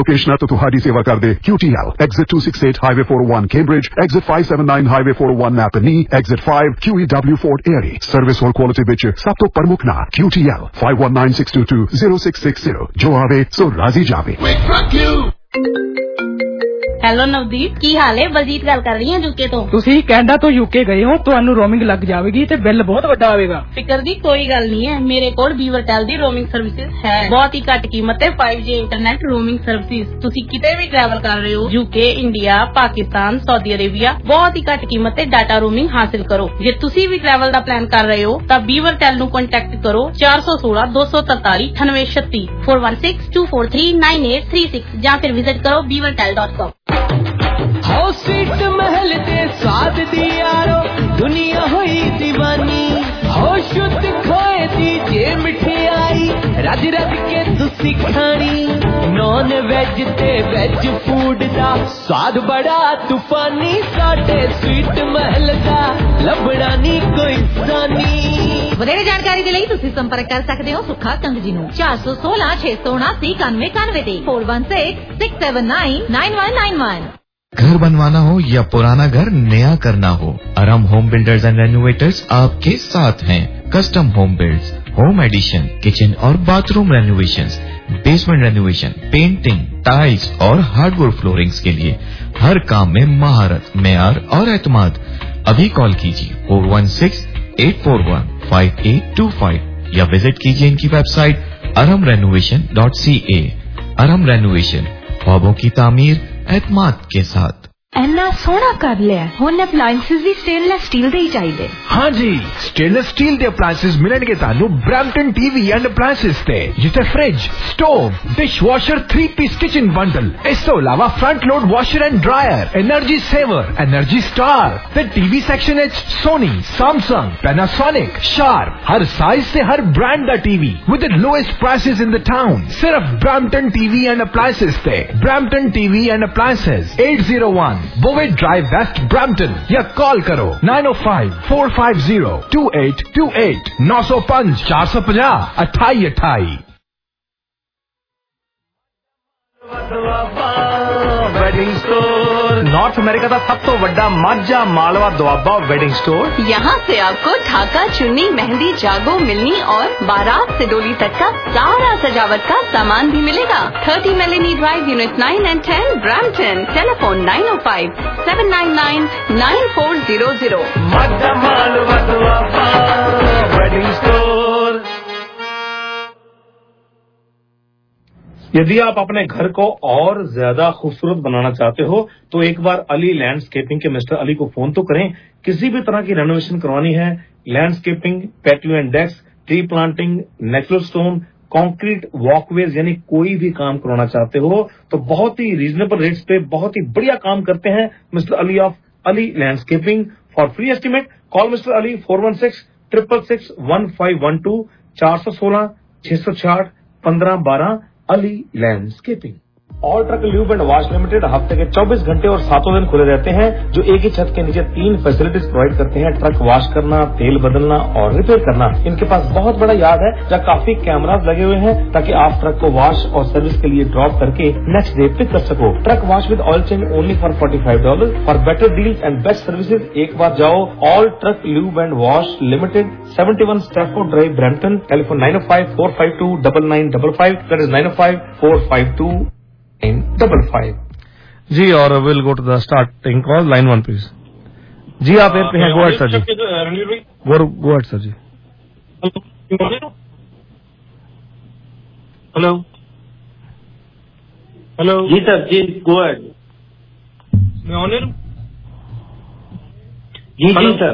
Location तो तुम्हारी सेवा कर दे QTL exit 268 highway 401 Cambridge exit 579 highway 401 Napanee exit 5 QEW Fort Erie service और क्वालिटी विच सब तो प्रमुख ना QTL 5196220660 जो आवे सो राजी जावे। हेलो नवदीप की हाल है? बलजीत गल कर रही है यूके तो। ਤੁਸੀਂ ਕੈਨੇਡਾ ਤੋਂ यूके ਗਏ ਹੋ, ਤੁਹਾਨੂੰ ਰੋਮਿੰਗ ਲੱਗ ਜਾਵੇਗੀ ਤੇ ਬਿੱਲ ਬਹੁਤ ਵੱਡਾ ਆਵੇਗਾ। ਫਿਕਰ ਦੀ ਕੋਈ ਗੱਲ ਨਹੀਂ ਹੈ, ਮੇਰੇ ਕੋਲ BeaverTel ਦੀ ਰੋਮਿੰਗ ਸਰਵਿਸਿਜ਼ ਹੈ। ਬਹੁਤ ਹੀ ਘੱਟ ਕੀਮਤ ਤੇ 5G ਇੰਟਰਨੈਟ ਰੋਮਿੰਗ ਸਰਵਿਸਿਜ਼। ਤੁਸੀਂ ਕਿਤੇ ਵੀ ਟਰੈਵਲ ਕਰ ਰਹੇ ਹੋ, UK, India, Pakistan, Saudi Arabia, ਬਹੁਤ ਹੀ ਘੱਟ ਕੀਮਤ ਤੇ ਡਾਟਾ ਰੋਮਿੰਗ ਹਾਸਿਲ ਕਰੋ। ਜੇ ਤੁਸੀਂ ਵੀ ਟਰੈਵਲ ਦਾ ਪਲਾਨ ਕਰ ਰਹੇ ਹੋ ਤਾਂ BeaverTel ਨੂੰ ਕੰਟੈਕਟ ਕਰੋ 416 243 9836 4162439836 ਜਾਂ ਫਿਰ ਵਿਜ਼ਿਟ ਕਰੋ beavertel.com। हो स्वीट महल दे स्वाद दी यारो दुनिया हुई दीवानी हो शुद्ध खोए दी जे मिठाई रज रज के तुसी खानी नॉन वेज ते वेज फूड दा स्वाद बड़ा तूफानी साडे स्वीट महल दा लभड़ा नी कोई सानी। ਵਧੇਰੇ ਜਾਣਕਾਰੀ ਦੇ ਲਈ ਤੁਸੀਂ ਸੰਪਰਕ ਕਰ ਸਕਦੇ ਹੋ ਸੁੱਖਾ ਕੰਗ ਜੀ ਨੂੰ 416 679 9191 ਤੇ 4166799191। घर बनवाना हो या पुराना घर नया करना हो, Aram home builders and renovators आपके साथ हैं। Custom home builds, home addition, kitchen और bathroom renovations, basement renovation, painting, tiles और हार्डवुड फ्लोरिंग्स के लिए हर काम में महारत, मेयार और एतमाद। अभी कॉल कीजिए 4168415825 या विजिट कीजिए इनकी वेबसाइट aramrenovation.ca। अरम रेनोवेशन, ख्वाबों की तामीर एतमाद के साथ। ਇੰਨਾ ਸੋਹਣਾ ਕਰ ਲਿਆ, ਹੁਣ ਅਪਲਾਈਐਂਸਸ ਵੀ ਸਟੇਨਲੈਸ ਸਟੀਲ ਦੇ ਹੀ ਚਾਹੀਦੇ। ਹਾਂਜੀ, ਸਟੇਨਲੈਸ ਸਟੀਲ ਦੇ ਅਪਲਾਈਐਂਸਸ ਮਿਲਣਗੇ ਤੁਹਾਨੂੰ ਬ੍ਰੈਂਪਟਨ TV ਐਂਡ ਅਪਲਾਈਐਂਸਸ ਤੇ, ਜਿੱਥੇ fridge, stove, dishwasher 3-piece kitchen bundle, ਇਸ ਤੋਂ ਇਲਾਵਾ front load washer and dryer, energy saver, energy star ਤੇ TV ਸੈਕਸ਼ਨ ਵਿੱਚ ਸੋਨੀ, ਸੈਮਸੰਗ, ਪੈਨਾਸੋਨਿਕ, ਸ਼ਾਰਪ, ਹਰ ਸਾਈਜ਼ ਤੇ ਹਰ ਬ੍ਰਾਂਡ ਦਾ TV with the lowest prices in the town। ਸਿਰਫ ਬ੍ਰੈਂਪਟਨ TV ਐਂਡ ਅਪਲਾਈਐਂਸਸ ਤੇ। Brampton TV and appliances 801 Bovett Drive West Brampton या call करो 905-450-2828 905 450 2828। वेडिंग स्टोर नॉर्थ अमेरिका का सब तो बड़ा माझा मालवा दुआबा वेडिंग स्टोर। यहाँ से आपको ढाका, चुन्नी, मेहंदी, जागो, मिलनी और बारात से डोली तक का सारा सजावट का सामान भी मिलेगा। 30 Melanie drive, unit 9 and 10, Brampton. Telephone 905-799-9400। Majha Malwa Doaba wedding store. यदि आप अपने घर को और ज्यादा खूबसूरत बनाना चाहते हो तो एक बार अली लैंडस्केपिंग के मिस्टर अली को फोन तो करें। किसी भी तरह की रेनोवेशन करवानी है, landscaping, patio and desk, tree planting, natural stone, concrete walkways, यानी कोई भी काम करवाना चाहते हो तो बहुत ही रीजनेबल रेट्स पे बहुत ही बढ़िया काम करते हैं mister Ali of Ali landscaping. For free estimate call mister Ali 416-666-1512 416 666 1512। Ali landscaping. All truck lube and wash limited हफ्ते के 24 घंटे और 7 दिन खुले रहते हैं, जो एक ही छत के नीचे 3 फैसिलिटीज प्रोवाइड करते हैं। ट्रक वॉश करना, तेल बदलना और रिपेयर करना। इनके पास बहुत बड़ा यार्ड है जहाँ काफी कैमरास लगे हुए हैं ताकि आप ट्रक को वॉश और सर्विस के लिए ड्रॉप करके नेक्स्ट डे पिक कर सको। Truck wash with oil change only for $45। For better deals and best services एक बार जाओ all truck lube and wash limited, 71 Stafford drive, Brampton. Telephone 905-452-9955। That is 905-452 955। जी, और will go to the starting call. Line 1 please. जी आप air पे हैं, go ahead sir ji. Go ahead sir ji. Hello hello जी सर जी, गो अहेड। मैं on air. जी जी सर।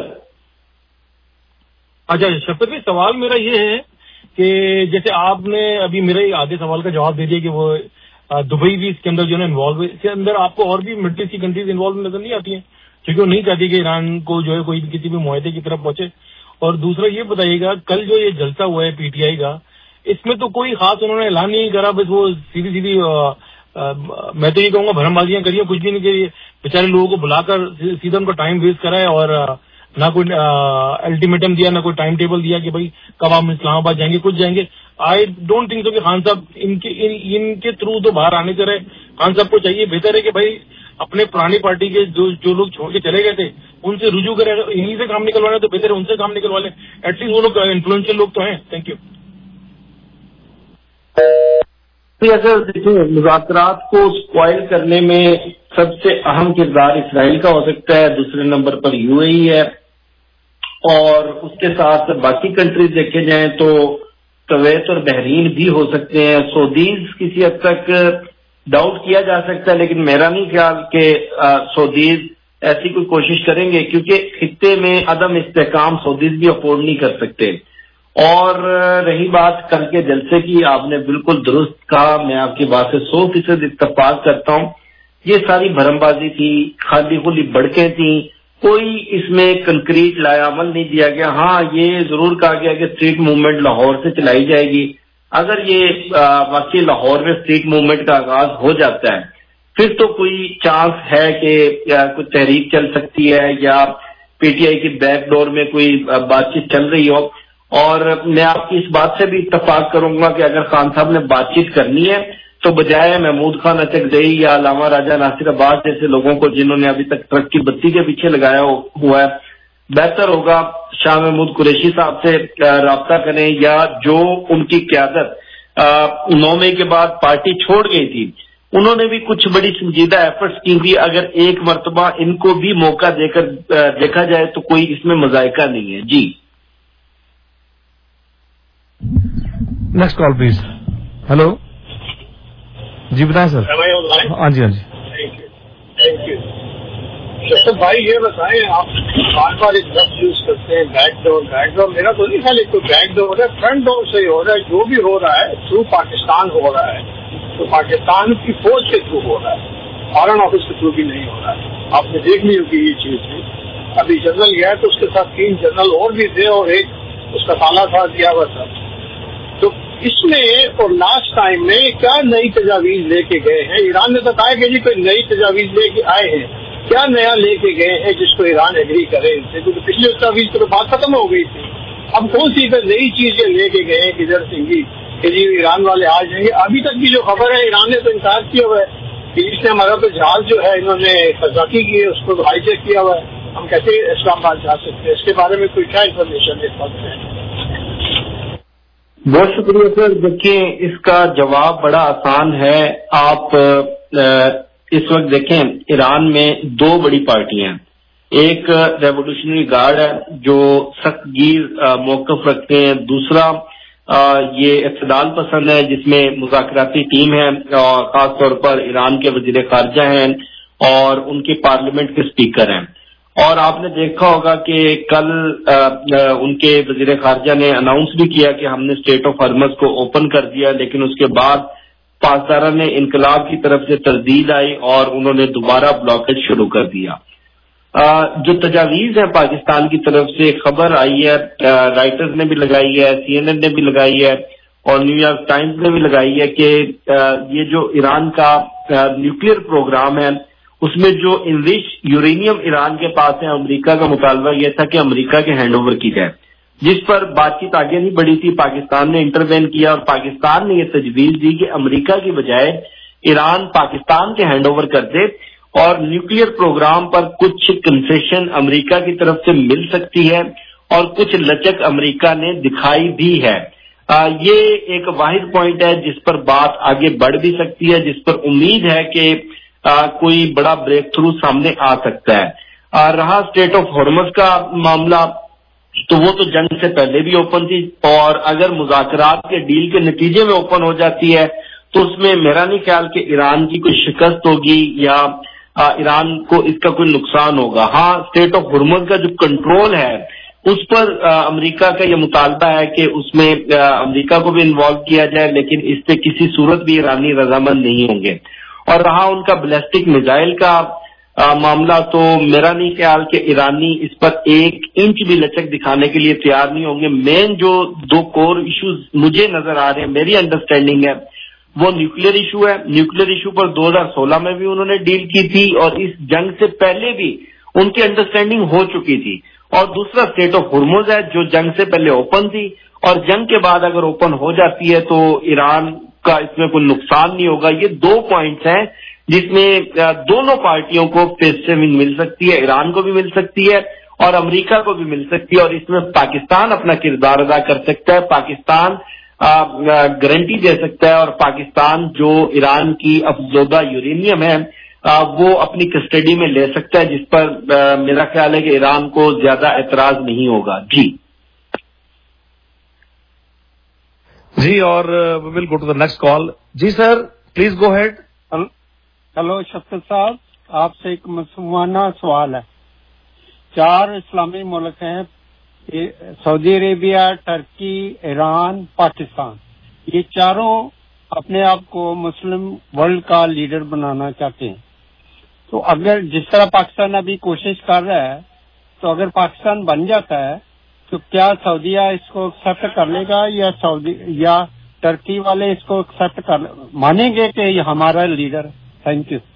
अच्छा शफकत भाई, सवाल मेरा ये है कि जैसे आपने अभी मेरे आधे सवाल का जवाब दे दिया कि वो दुबई भी इसके अंदर जो है इन्वॉल्व है, इसके अंदर आपको और भी मिडिल ईस्ट की कंट्रीज इन्वॉल्व नजर नहीं आती हैं, क्योंकि वो नहीं चाहती कि ईरान को जो है कोई भी किसी भी मुआहदे की तरफ पहुंचे। और दूसरा ये बताइएगा, कल जो ये जलसा हुआ है पीटीआई का, इसमें तो कोई खास उन्होंने ऐलान नहीं करा, बस वो सीधी सीधी मैं तो ये कहूंगा भरमबाजियां करिए, कुछ भी नहीं करिए, बेचारे लोगों को बुलाकर सीधा उनको टाइम वेस्ट करा है और ना कोई अल्टीमेटम दिया, ना कोई टाइम टेबल दिया कि भाई कब हम इस्लामाबाद जाएंगे, कुछ जाएंगे। आई डोंट थिंक सो कि खान साहब इनके थ्रू तो बाहर आने से रहे। खान साहब को चाहिए, बेहतर है कि भाई अपने पुरानी पार्टी के जो लोग छोड़ के चले गए थे उनसे रुजू करें। इन्हीं से काम निकलवाना तो बेहतर है उनसे काम निकलवा लें, एटलीस्ट वो लोग इन्फ्लुएंशियल लोग तो हैं। Thank you. अगर देखिए, मुज़ाकरात को स्पॉइल करने में सबसे अहम किरदार इसराइल का हो सकता है, दूसरे नंबर पर यूएई है, और उसके साथ बाकी कंट्रीज देखे जाएं तो कुवैत और बहरीन भी हो सकते हैं। सऊदीज किसी हद तक डाउट किया जा सकता है, लेकिन मेरा नहीं ख्याल कि सऊदीज ऐसी कोई कोशिश करेंगे, क्योंकि खित्ते में अदम इस्तेहकाम सऊदीज भी अफोर्ड नहीं कर सकते। और रही बात कल के जलसे की, आपने बिल्कुल दुरुस्त कहा, मैं आपकी बात से 100% इत्तेफाक करता हूं। ये सारी भरमबाजी थी, खाली खुली बड़कें थी, कोई इसमें कंक्रीट लायामल नहीं दिया गया। हाँ, ये जरूर कहा गया कि स्ट्रीट मूवमेंट लाहौर से चलाई जाएगी। अगर ये वाकई लाहौर में स्ट्रीट मूवमेंट का आगाज हो जाता है, फिर तो कोई चांस है कि कुछ तहरीक चल सकती है या पीटीआई की बैकडोर में कोई बातचीत चल रही हो। और मैं आपकी इस बात से भी इत्तेफाक करूंगा कि अगर खान साहब ने बातचीत करनी है तो बजाय महमूद खान अचकजई या अलामा राजा नासिर अब्बास जैसे लोगों को जिन्होंने अभी तक ट्रक की बत्ती के पीछे लगाया हुआ है, बेहतर होगा शाह महमूद कुरैशी साहब से राब्ता करें, या जो उनकी क्यादत 9 मई के बाद पार्टी छोड़ गई थी, उन्होंने भी कुछ बड़ी संजीदा एफर्ट्स की थी। अगर एक मर्तबा इनको भी मौका देकर देखा जाए तो कोई इसमें मजायका नहीं है। जी, नेक्स्ट कॉल प्लीज। हेलो जी, बताएं सर। हाँ जी, हाँ जी, थैंक यू। तो भाई ये बताएं, आप बार बार एक लफ्ज यूज करते हैं बैकडोर। मेरा तो नहीं ख्याल कोई बैकडोर है, फ्रंट डोर से ही हो रहा है। जो भी हो रहा है थ्रू पाकिस्तान हो रहा है, तो पाकिस्तान की फौज के थ्रू हो रहा है, फॉरेन ऑफिस के थ्रू भी नहीं हो रहा है। आपने देख ली होगी ये चीज भी। अभी जनरल गया तो उसके साथ 3 जनरल और भी थे और एक उसका साला था दिया हुआ था। तो इसमें और लास्ट टाइम में क्या नई तजावीज लेके गए हैं? ईरान ने तो कहा कि जी कोई नई तजावीज लेके आए हैं, क्या नया लेके गए हैं जिसको ईरान एग्री करे इनसे? क्योंकि पिछले तजावीज तो बात खत्म हो गई थी। अब कौन सी नई चीजें लेके गए हैं किधर सिंह जी कि जी ईरान वाले आ जाएंगे? अभी तक की जो खबर है, ईरान ने तो इनकार किया हुआ है कि इसने हमारा तो जहाज जो है इन्होंने कजाकी की है, उसको हाईजैक किया हुआ है, हम कैसे इस्लामाबाद जा सकते हैं? इसके बारे में कोई क्या इन्फॉर्मेशन इस वक्त है? बहुत शुक्रिया सर। देखिए, इसका जवाब बड़ा आसान है। आप इस वक्त देखें, ईरान में 2 बड़ी पार्टियां हैं। एक रेवोल्यूशनरी गार्ड है जो सख्त गिर मौकफ रखते हैं, दूसरा ये इत्तेदाल पसंद है जिसमें मुज़ाकराती टीम है और खासतौर पर ईरान के वजीर खारजा हैं और उनके पार्लियामेंट के स्पीकर हैं। और आपने देखा होगा कि कल उनके वजीर खारजा ने अनाउंस भी किया कि हमने स्टेट ऑफ हॉर्मज़ को ओपन कर दिया, लेकिन उसके बाद पासदारा ने इनकलाब की तरफ से तरदीद आई और उन्होंने दोबारा ब्लॉकेज शुरू कर दिया। जो तजावीज है पाकिस्तान की तरफ से, खबर आई है, राइटर्स ने भी लगाई है, CNN ने भी लगाई है और न्यूयॉर्क टाइम्स ने भी लगाई है कि ये जो ईरान का न्यूक्लियर प्रोग्राम है उसमें जो इनरिच यूरेनियम ईरान के पास है, अमेरिका का मुतालबा यह था कि अमेरिका के हैंडओवर की जाए, जिस पर बातचीत आगे नहीं बढ़ी थी। पाकिस्तान ने इंटरवेन किया और पाकिस्तान ने यह तजवीज दी कि अमेरिका की बजाय ईरान पाकिस्तान के हैंडओवर कर दे और न्यूक्लियर प्रोग्राम पर कुछ कंसेशन अमेरिका की तरफ से मिल सकती है और कुछ लचक अमेरिका ने दिखाई भी है। ये एक वाहिद पॉइंट है जिस पर बात आगे बढ़ भी सकती है, जिस पर उम्मीद है कि कोई बड़ा ब्रेक थ्रू सामने आ सकता है। रहा स्टेट ऑफ हॉर्मज़ का मामला, तो वो तो जंग से पहले भी ओपन थी और अगर मुज़ाकरात के डील के नतीजे में ओपन हो जाती है तो उसमें मेरा नहीं ख्याल कि ईरान की कोई शिकस्त होगी या ईरान को इसका कोई नुकसान होगा। हाँ, स्टेट ऑफ हॉर्मज़ का जो कंट्रोल है उस पर अमेरिका का यह मुतालबा है कि उसमें अमेरिका को भी इन्वॉल्व किया जाए, लेकिन इससे किसी सूरत भी ईरानी रजामंद नहीं होंगे। और रहा उनका बैलिस्टिक मिसाइल का मामला, तो मेरा नहीं ख्याल कि ईरानी इस पर 1 इंच भी लचक दिखाने के लिए तैयार नहीं होंगे। मेन जो 2 कोर इश्यूज मुझे नजर आ रहे हैं, मेरी अंडरस्टैंडिंग है, वो न्यूक्लियर इशू है। न्यूक्लियर इशू पर 2016 में भी उन्होंने डील की थी और इस जंग से पहले भी उनकी अंडरस्टैंडिंग हो चुकी थी और दूसरा स्ट्रेट ऑफ हुर्मुज है जो जंग से पहले ओपन थी, और जंग के बाद अगर ओपन हो जाती है तो ईरान का इसमें कोई नुकसान नहीं होगा। ये 2 पॉइंट्स हैं जिसमें दोनों पार्टियों को फेस सेविंग मिल सकती है, ईरान को भी मिल सकती है और अमेरिका को भी मिल सकती है, और इसमें पाकिस्तान अपना किरदार अदा कर सकता है, पाकिस्तान गारंटी दे सकता है, और पाकिस्तान जो ईरान की अफजोदा यूरेनियम है वो अपनी कस्टडी में ले सकता है, जिस पर मेरा ख्याल है कि ईरान को ज्यादा एतराज नहीं होगा। जी, और we will go to the next call. जी sir, please go ahead. Hello Shafqat साहब, आपसे एक मुसलमाना सवाल है। 4 इस्लामी मुल्क हैं, Saudi Arabia, Turkey, Iran, Pakistan. ये चारों अपने आप को मुस्लिम वर्ल्ड का लीडर बनाना चाहते हैं। तो अगर जिस तरह पाकिस्तान अभी कोशिश कर रहा है, तो अगर पाकिस्तान बन जाता है तो क्या सऊदीया इसको एक्सेप्ट कर लेगा, या सऊदी या टर्की वाले इसको एक्सेप्ट कर मानेंगे कि ये हमारा लीडर? Thank you.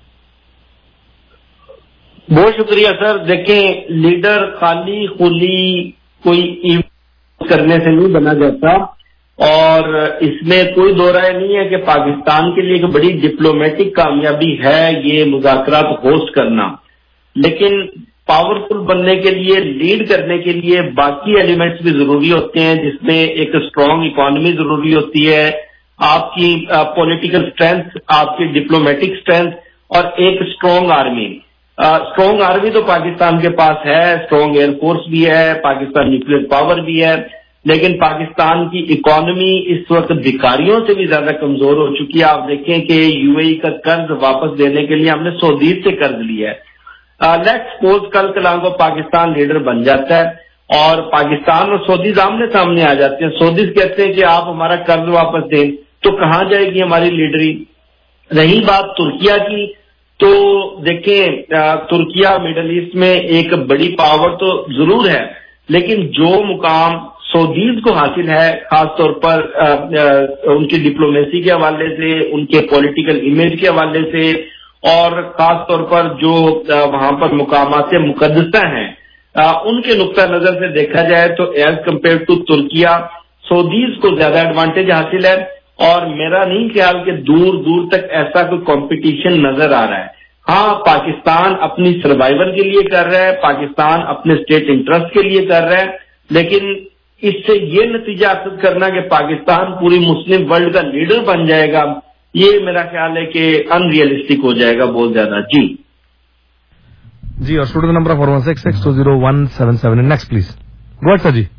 बहुत शुक्रिया सर। देखें, लीडर खाली खुली कोई इवेंट करने से नहीं बना जाता, और इसमें कोई दो राय नहीं है कि पाकिस्तान के लिए एक बड़ी डिप्लोमेटिक कामयाबी है ये मुज़ाकरात होस्ट करना, लेकिन पावरफुल बनने के लिए, लीड करने के लिए बाकी एलिमेंट्स भी जरूरी होते हैं, जिसमें एक स्ट्रांग इकोनॉमी जरूरी होती है, आपकी पॉलिटिकल स्ट्रेंथ, आपकी डिप्लोमेटिक स्ट्रेंथ, और एक स्ट्रांग आर्मी। स्ट्रांग आर्मी तो पाकिस्तान के पास है, स्ट्रांग एयरफोर्स भी है, पाकिस्तान न्यूक्लियर पावर भी है, लेकिन पाकिस्तान की इकोनॉमी इस वक्त भिखारियों से भी ज्यादा कमजोर हो चुकी है। आप देखें कि यूएई का कर्ज वापस देने के लिए हमने सऊदी से कर्ज लिया है। लेट्स सपोज कल कलाम को पाकिस्तान लीडर बन जाता है और पाकिस्तान और सऊदी आमने सामने आ जाते हैं। सऊदी कहते हैं कि आप हमारा कर्ज वापस दें, तो कहाँ जाएगी हमारी लीडरी? रही बात तुर्किया की, तो देखें तुर्किया मिडल ईस्ट में एक बड़ी पावर तो जरूर है, लेकिन जो मुकाम सऊदीज को हासिल है, खासतौर पर उनकी डिप्लोमेसी के हवाले से, उनके पॉलिटिकल इमेज के हवाले से, और खासतौर पर जो वहां पर मुकामात मुकद्दसा हैं, उनके नुक्ता नजर से देखा जाए तो as compared to Turkiye Saudis को ज्यादा एडवांटेज हासिल है। और मेरा नहीं ख्याल कि दूर दूर तक ऐसा कोई कंपटीशन नजर आ रहा है। हाँ, पाकिस्तान अपनी सर्वाइवल के लिए कर रहा है, पाकिस्तान अपने स्टेट इंटरेस्ट के लिए कर रहा है, लेकिन इससे ये नतीजा हासिल करना कि पाकिस्तान पूरी मुस्लिम वर्ल्ड का लीडर बन जाएगा, ये मेरा ख्याल है कि अनरियलिस्टिक हो जाएगा बहुत ज्यादा। जी, और studio number 4166200177। Next please go ahead sir ji.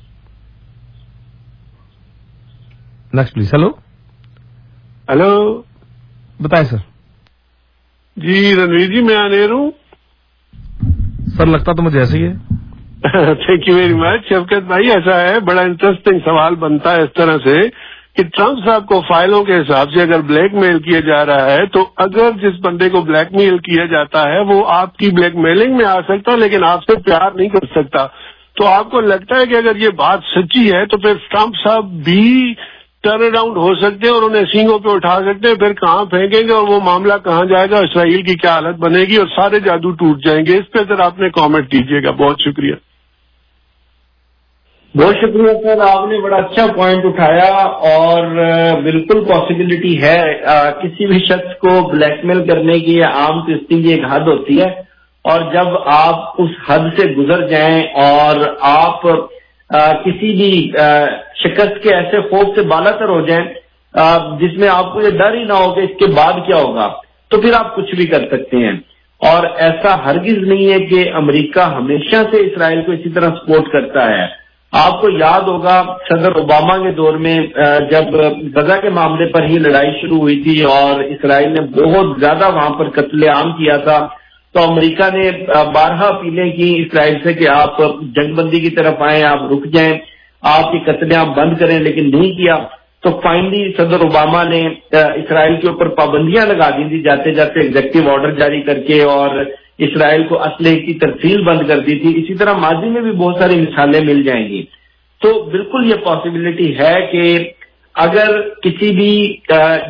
Next please. Hello hello, बताएं सर। जी रणवीर जी, मैं अनेर हूँ सर। लगता तो मुझे ऐसे ही है। Thank you very much Shafqat भाई। ऐसा है, बड़ा इंटरेस्टिंग सवाल बनता है इस तरह से कि ट्रंप साहब को फाइलों के हिसाब से अगर ब्लैकमेल किया जा रहा है, तो अगर जिस बंदे को ब्लैकमेल किया जाता है वो आपकी ब्लैकमेलिंग में आ सकता है, लेकिन आपसे प्यार नहीं कर सकता। तो आपको लगता है कि अगर ये बात सच्ची है तो फिर ट्रंप साहब भी टर्न अराउंड हो सकते हैं और उन्हें सींगों पे उठा सकते हैं, फिर कहाँ फेंकेंगे और वो मामला कहाँ जाएगा, इसराइल की क्या हालत बनेगी और सारे जादू टूट जाएंगे। इस पे सर आपने कॉमेंट कीजिएगा। बहुत शुक्रिया। बहुत शुक्रिया सर, आपने बड़ा अच्छा पॉइंट उठाया, और बिल्कुल पॉसिबिलिटी है किसी भी शख्स को ब्लैकमेल करने की आम किस्ती की एक हद होती है, और जब आप उस हद से गुजर जाएं और आप किसी भी शिकस्त के ऐसे खौफ से बालातर हो जाएं जिसमें आपको ये डर ही ना हो कि इसके बाद क्या होगा, तो फिर आप कुछ भी कर सकते हैं। और ऐसा हरगिज नहीं है कि अमेरिका हमेशा से इसराइल को इसी तरह सपोर्ट करता है। आपको याद होगा सदर ओबामा के दौर में जब गजा के मामले पर ही लड़ाई शुरू हुई थी और इसराइल ने बहुत ज्यादा वहां पर कत्लेआम किया था, तो अमेरिका ने 12 अपीलें की इसराइल से कि आप जंगबंदी की तरफ आए, आप रुक जाएं, आप ये कत्लेआम बंद करें, लेकिन नहीं किया। तो फाइनली सदर ओबामा ने इसराइल के ऊपर पाबंदियां लगा दी थी, जाते जाते एग्जेक्टिव ऑर्डर जारी करके, और इसराइल को असले की तरसील बंद कर दी थी। इसी तरह माजी में भी बहुत सारी मिसालें मिल जाएंगी। तो बिल्कुल ये पॉसिबिलिटी है कि अगर किसी भी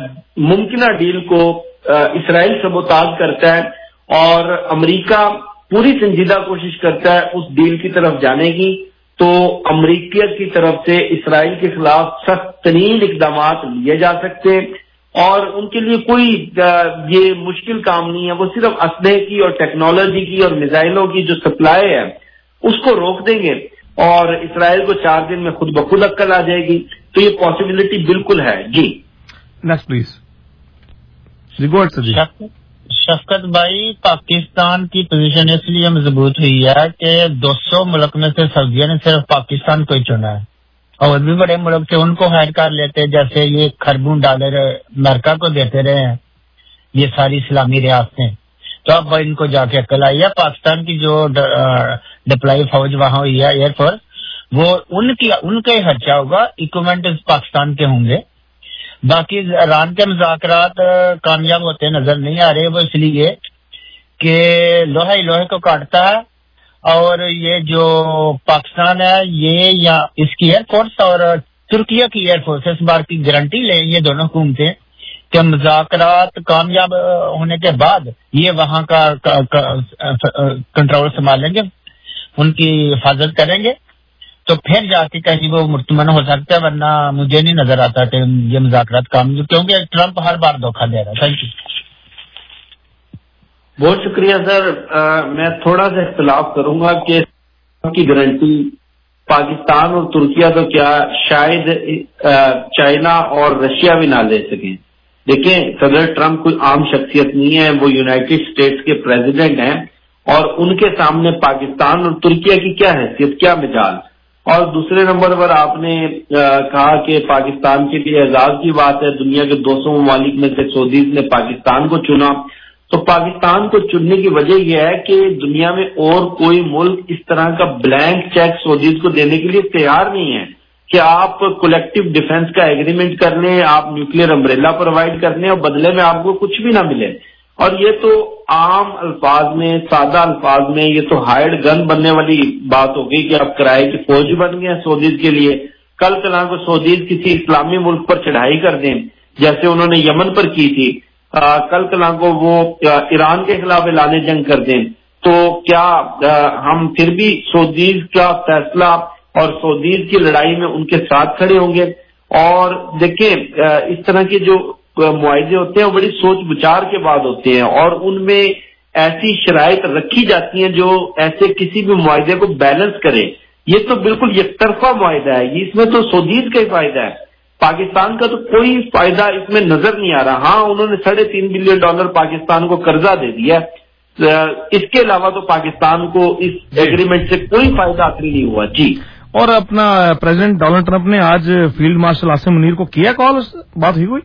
मुमकिन डील को इसराइल सबोताज करता है और अमेरिका पूरी संजीदा कोशिश करता है उस डील की तरफ जाने की, तो अमरीका की तरफ से इसराइल के खिलाफ सख्त तरीन इकदाम लिए जा सकते हैं और उनके लिए कोई ये मुश्किल काम नहीं है। वो सिर्फ असलहे की और टेक्नोलॉजी की और मिसाइलों की जो सप्लाई है उसको रोक देंगे और इसराइल को 4 दिन में खुद ब खुद अक्ल आ जाएगी। तो ये पॉसिबिलिटी बिल्कुल है जी। नेक्स्ट प्लीज जी, गो अहेड। शफकत भाई, पाकिस्तान की पोजीशन इसलिए मजबूत हुई है कि 200 मुल्क में से सऊदीया ने सिर्फ पाकिस्तान को ही चुना है और भी बड़े मुल्क थे उनको हायर कर लेते, जैसे ये खरबों डॉलर अमेरिका को देते रहे हैं ये सारी इस्लामी रियासतें। तो अब इनको जाके अकल आई है। पाकिस्तान की जो डिप्लाई फौज वहां हुई है एयरफोर्स, वो उनका ही खर्चा होगा, इक्विपमेंट पाकिस्तान के होंगे। बाकी ईरान के मुज़ाकरात कामयाब होते नजर नहीं आ रहे, वो इसलिए कि लोहा ही लोहे को काटता है और ये जो पाकिस्तान है ये या इसकी एयरफोर्स और तुर्किया की एयरफोर्स इस बार की गारंटी ले ये दोनों हुकूमतें कि मुज़ाकरात कामयाब होने के बाद ये वहां का कंट्रोल संभालेंगे, उनकी हिफाजत करेंगे, तो फिर जाके कहीं वो मुतमन हो सकता है, वरना मुझे नहीं नजर आता कि ये मुज़ाकरात काम, क्योंकि ट्रंप हर बार धोखा दे रहा है। Thank you. बहुत शुक्रिया सर। मैं थोड़ा सा इख्तिलाफ करूंगा कि की गारंटी पाकिस्तान और तुर्किया तो क्या शायद चाइना और रशिया भी ना ले सकें। देखें, सदर ट्रंप कोई आम शख्सियत नहीं है, वो यूनाइटेड स्टेट्स के प्रेसिडेंट हैं और उनके सामने पाकिस्तान और तुर्किया की क्या हैसियत, क्या मिजाज। और दूसरे नंबर पर आपने कहा कि पाकिस्तान के लिए एजाज की बात है, दुनिया के 200 ममालिक में से सऊदीज ने पाकिस्तान को चुना। तो पाकिस्तान को चुनने की वजह यह है कि दुनिया में और कोई मुल्क इस तरह का ब्लैंक चेक सऊदीज को देने के लिए तैयार नहीं है कि आप कलेक्टिव डिफेंस का एग्रीमेंट कर लें, आप न्यूक्लियर अम्ब्रेला प्रोवाइड कर लें और बदले में आपको कुछ भी ना मिले। और ये तो आम अल्फाज में, सादा अल्फाज में, ये तो हायर्ड गन बनने वाली बात हो गई कि आप किराए की फौज बन गए सऊदीज के लिए। कल कला को सऊदीज किसी इस्लामी मुल्क पर चढ़ाई कर दें जैसे उन्होंने यमन पर की थी, कल कला को वो ईरान के खिलाफ ऐलान जंग कर दें, तो क्या हम फिर भी सऊदीज का फैसला और सऊदीज की लड़ाई में उनके साथ खड़े होंगे। और देखिए, इस तरह के जो मुआहदे होते हैं वो बड़ी सोच विचार के बाद होते हैं और उनमें ऐसी शराइत रखी जाती हैं जो ऐसे किसी भी मुआहदे को बैलेंस करे। ये तो बिल्कुल एकतरफा मुआहदा है, इसमें तो सऊदीज का ही फायदा है, पाकिस्तान का तो कोई फायदा इसमें नजर नहीं आ रहा। हाँ, उन्होंने $3.5 बिलियन पाकिस्तान को कर्जा दे दिया, इसके अलावा तो पाकिस्तान को इस एग्रीमेंट से कोई फायदा हासिल नहीं हुआ जी। और अपना प्रेसिडेंट डोनाल्ड ट्रंप ने आज फील्ड मार्शल आसिम मुनीर को किया कॉल, बात हुई कोई?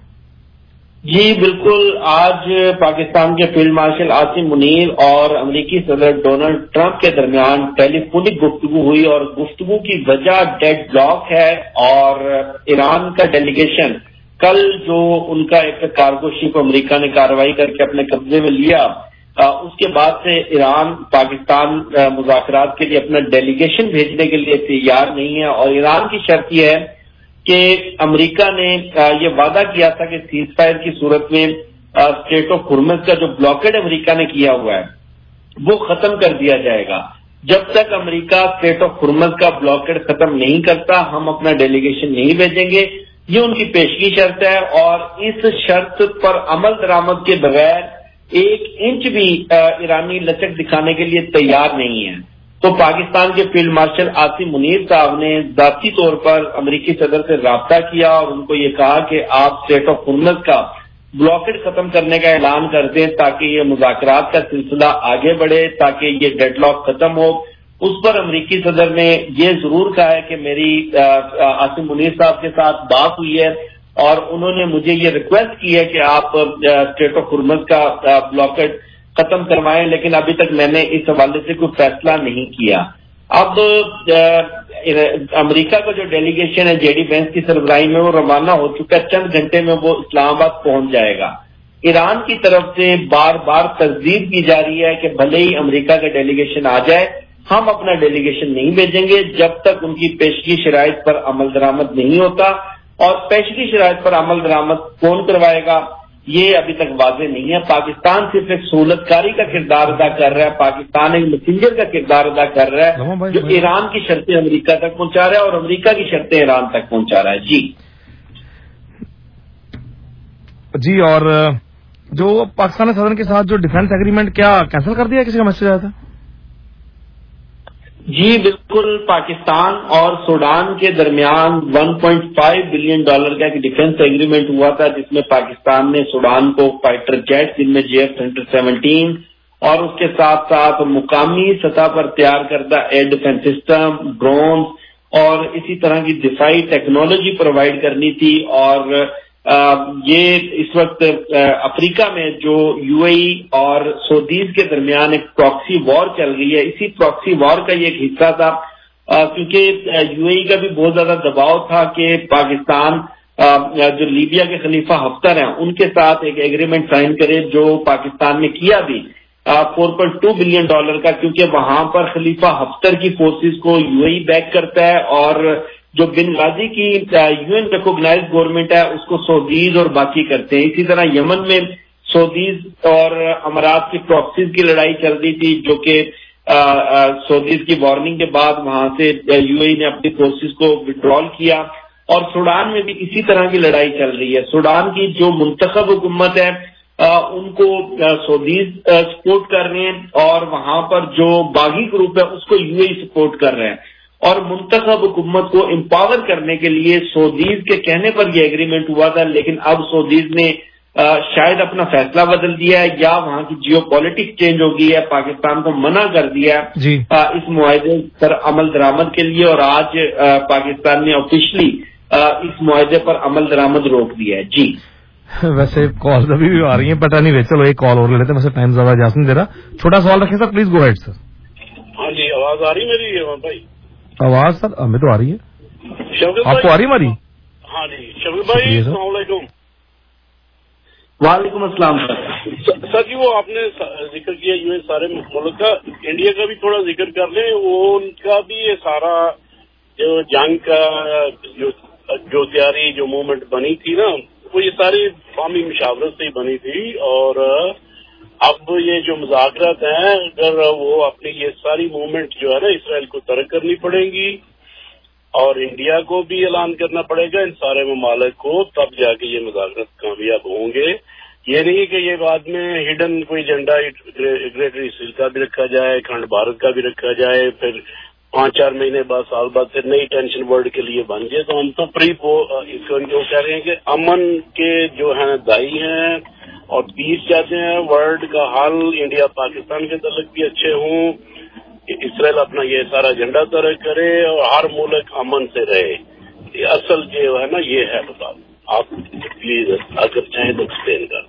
जी बिल्कुल, आज पाकिस्तान के फील्ड मार्शल आसिम मुनीर और अमेरिकी सदर डोनाल्ड ट्रंप के दरमियान टेलीफोनिक गुफ्तगू हुई और गुफ्तगू की वजह डेड ब्लॉक है। और ईरान का डेलीगेशन कल जो उनका एक कार्गो शिप अमेरिका ने कार्रवाई करके अपने कब्जे में लिया, उसके बाद से ईरान पाकिस्तान मुज़ाकरात के लिए अपना डेलीगेशन भेजने के लिए तैयार नहीं है। और ईरान की शर्त यह है कि अमेरिका ने ये वादा किया था कि सीज फायर की सूरत में स्ट्रेट ऑफ हुर्मुज़ का जो ब्लॉकेड अमेरिका ने किया हुआ है वो खत्म कर दिया जाएगा। जब तक अमेरिका स्ट्रेट ऑफ हुर्मुज़ का ब्लॉकेड खत्म नहीं करता हम अपना डेलीगेशन नहीं भेजेंगे, ये उनकी पेशगी शर्त है। और इस शर्त पर अमल दरामद के बगैर 1 इंच भी ईरानी लचक दिखाने के लिए तैयार नहीं है। तो पाकिस्तान के फील्ड मार्शल आसिम मुनीर साहब ने जाती तौर पर अमेरिकी सदर से राब्ता किया और उनको ये कहा कि आप स्ट्रेट ऑफ हुर्मुज़ का ब्लॉकेड खत्म करने का ऐलान कर दें ताकि ये मुज़ाकरात का सिलसिला आगे बढ़े, ताकि ये डेडलॉक खत्म हो। उस पर अमेरिकी सदर ने ये जरूर कहा है कि मेरी आसिम मुनीर साहब के साथ बात हुई है और उन्होंने मुझे ये रिक्वेस्ट की है कि आप स्ट्रेट ऑफ हुर्मुज़ का ब्लॉकेड खत्म करवाएं, लेकिन अभी तक मैंने इस हवाले से कोई फैसला नहीं किया। अब अमेरिका का जो डेलीगेशन है जेडी वेंस की सरबराही में वो रवाना हो चुका है, चंद घंटे में वो इस्लामाबाद पहुंच जाएगा। ईरान की तरफ से बार बार तस्दीक की जा रही है कि भले ही अमेरिका का डेलीगेशन आ जाए हम अपना डेलीगेशन नहीं भेजेंगे जब तक उनकी पेशगी शराइत पर अमल दरामद नहीं होता। और पेशगी शराइत पर अमल दरामद कौन करवाएगा, ये अभी तक वाजे नहीं है। पाकिस्तान सिर्फ एक सहूलतकारी का किरदार अदा कर रहा है, पाकिस्तान एक मैसेंजर का किरदार अदा कर रहा है जो ईरान की शर्तें अमेरिका तक पहुंचा रहा है और अमेरिका की शर्तें ईरान तक पहुंचा रहा है। जी और जो पाकिस्तान सदन के साथ जो डिफेंस एग्रीमेंट क्या कैंसिल कर दिया, किसी का मैसेज आया था? जी बिल्कुल, पाकिस्तान और सूडान के दरमियान $1.5 बिलियन का एक डिफेंस एग्रीमेंट हुआ था जिसमें पाकिस्तान ने सूडान को फाइटर जेट जिनमें JF-117 और उसके साथ साथ मुकामी सतह पर तैयार करदा एयर डिफेंस सिस्टम, ड्रोन और इसी तरह की दिफाई टेक्नोलॉजी प्रोवाइड करनी थी। और ये इस वक्त अफ्रीका में जो UAE और सऊदीज के दरमियान एक प्रॉक्सी वॉर चल रही है, इसी प्रॉक्सी वॉर का ये एक हिस्सा था क्योंकि UAE का भी बहुत ज्यादा दबाव था कि पाकिस्तान जो लीबिया के खलीफा हफ्तर हैं उनके साथ एक एग्रीमेंट साइन करे, जो पाकिस्तान ने किया भी $4.2 बिलियन का, क्योंकि वहां पर खलीफा हफ्तर की फोर्सेस को UAE बैक करता है और जो बिन गाजी की UN रिकॉग्नाइज्ड गवर्नमेंट है उसको सऊदीज और बाकी करते हैं। इसी तरह यमन में सऊदीज और अमारात की प्रॉक्सीज की लड़ाई चल रही थी जो कि सऊदीज की वार्निंग के बाद वहां से UAE ने अपनी फोर्सेस को विड्रॉल किया। और सूडान में भी इसी तरह की लड़ाई चल रही है। सूडान की जो मुंतखब हुकूमत है उनको सऊदीज सपोर्ट कर रहे हैं और वहां पर जो बागी ग्रुप है उसको UAE सपोर्ट कर रहे हैं। और मुंतखब हुकूमत को एम्पावर करने के लिए सऊदीज के कहने पर यह एग्रीमेंट हुआ था, लेकिन अब सऊदीज ने शायद अपना फैसला बदल दिया है या वहां की जियोपॉलिटिक्स चेंज हो गई है, पाकिस्तान को मना कर दिया है इस मुआहदे पर अमल दरामद के लिए। और आज पाकिस्तान ने ऑफिशियली इस मुआहदे पर अमल दरामद रोक दिया है। जी वैसे कॉल अभी भी आ रही है, पता नहीं चलो एक कॉल और ले लेते हैं, वैसे टाइम ज्यादा इजाजत नहीं दे रहा। छोटा सवाल रखें sir, please go ahead sir. हाँ जी, आवाज आ रही मेरी भाई? आवाज सर हमें तो आ रही है, आपको आ रही हमारी? हाँ जी शफीक भाई, अस्सलाम वालेकुम। वालेकुम अस्सलाम सर जी, वो आपने जिक्र किया यूएस सारे मुल्क का, इंडिया का भी थोड़ा जिक्र कर लें। वो उनका भी ये सारा जो जंग का जो तैयारी जो मूवमेंट बनी थी ना, वो ये सारी कौमी मुशावरत से ही बनी थी। और अब ये जो मुज़ाकरात हैं, अगर वो अपनी ये सारी मूवमेंट जो है ना इसराइल को तर्क करनी पड़ेगी और इंडिया को भी ऐलान करना पड़ेगा, इन सारे ममालिक को, तब जाके ये मुज़ाकरात कामयाब होंगे। ये नहीं कि ये बाद में हिडन कोई एजेंडा ग्रेटर इसराइल का भी रखा जाए, अखंड भारत का भी रखा जाए, फिर 5-4 महीने बाद साल बाद फिर नई टेंशन वर्ल्ड के लिए बन जाए। तो हम तो इसको जो कह रहे हैं कि अमन के जो है दाई हैं और पीस चाहते हैं, वर्ल्ड का हाल इंडिया पाकिस्तान के तलक भी अच्छे हों, इसराइल अपना ये सारा एजेंडा तय करे और हर मुल्क अमन से रहे। ये असल जो है ना ये है। बताओ आप प्लीज अगर चाहें तो एक्सप्लेन कर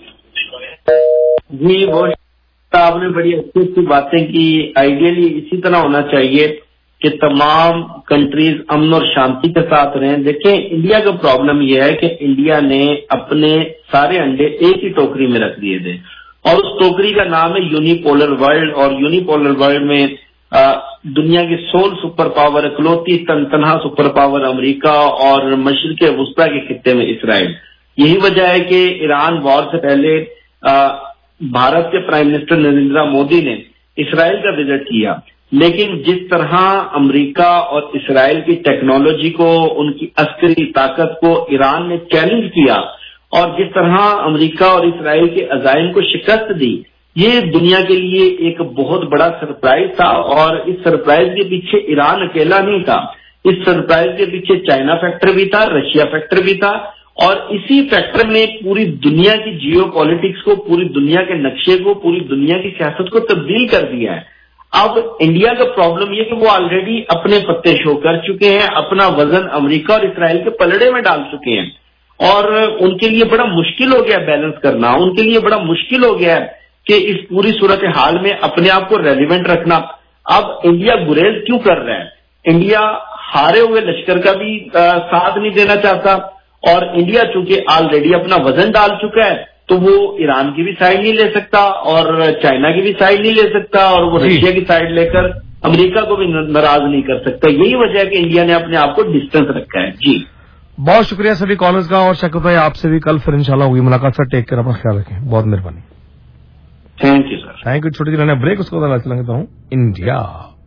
दें। जी बहुत आपने बड़ी अच्छी अच्छी बातें की। आइडियली इसी तरह होना चाहिए कि तमाम कंट्रीज अमन और शांति के साथ रहें। देखें, इंडिया का प्रॉब्लम यह है कि इंडिया ने अपने सारे अंडे एक ही टोकरी में रख दिए थे और उस टोकरी का नाम है यूनिपोलर वर्ल्ड। और यूनिपोलर वर्ल्ड में दुनिया की सोल सुपर पावर, इकलौती तनहा सुपर पावर अमेरिका और मशरिक़ वुस्ता के खित्ते में इसराइल। यही वजह है कि ईरान वॉर से पहले भारत के प्राइम मिनिस्टर नरेंद्र मोदी ने इसराइल का विजिट किया, लेकिन जिस तरह अमेरिका और इसराइल की टेक्नोलॉजी को, उनकी अस्करी ताकत को ईरान ने चैलेंज किया और जिस तरह अमेरिका और इसराइल के अज़ाइम को शिकस्त दी, ये दुनिया के लिए एक बहुत बड़ा सरप्राइज था। और इस सरप्राइज के पीछे ईरान अकेला नहीं था, इस सरप्राइज के पीछे चाइना फैक्टर भी था, रशिया फैक्टर भी था और इसी फैक्टर ने पूरी दुनिया की जियोपॉलिटिक्स को, पूरी दुनिया के नक्शे को, पूरी दुनिया की सियासत को तब्दील कर दिया है। अब इंडिया का प्रॉब्लम यह कि वो ऑलरेडी अपने पत्ते शो कर चुके हैं, अपना वजन अमेरिका और इसराइल के पलड़े में डाल चुके हैं और उनके लिए बड़ा मुश्किल हो गया बैलेंस करना। उनके लिए बड़ा मुश्किल हो गया है कि इस पूरी सूरत हाल में अपने आप को रेलिवेंट रखना। अब इंडिया गुरेज क्यों कर रहा है? इंडिया हारे हुए लश्कर का भी साथ नहीं देना चाहता और इंडिया चूंकि ऑलरेडी अपना वजन डाल चुका है तो वो ईरान की भी साइड नहीं ले सकता और चाइना की भी साइड नहीं ले सकता और वो रशिया की साइड लेकर अमेरिका को भी नाराज नहीं कर सकता। यही वजह है कि इंडिया ने अपने आप को डिस्टेंस रखा है। जी बहुत शुक्रिया सभी कॉलर्स का और शकुत भाई आपसे भी कल फिर इंशाल्लाह होगी मुलाकात। सर टेक केयर, अपना ख्याल रखें, बहुत मेहरबानी। Thank you sir. Thank you. छोटी सी लेना ब्रेक, उसके बाद चलेंगे हूँ India.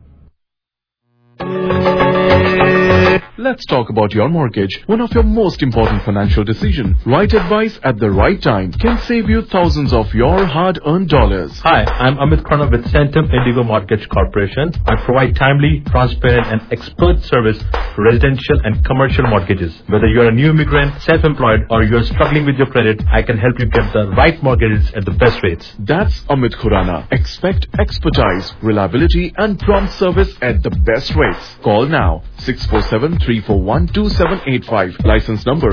Let's talk about your mortgage, one of your most important financial decisions. Right advice at the right time can save you thousands of your hard-earned dollars. Hi, I'm Amit Khurana with Centum Indigo Mortgage Corporation. I provide timely, transparent and expert service for residential and commercial mortgages. Whether you're a new immigrant, self-employed or you're struggling with your credit, I can help you get the right mortgages at the best rates. That's Amit Khurana. Expect expertise, reliability and prompt service at the best rates. Call now 647-341-2785. License number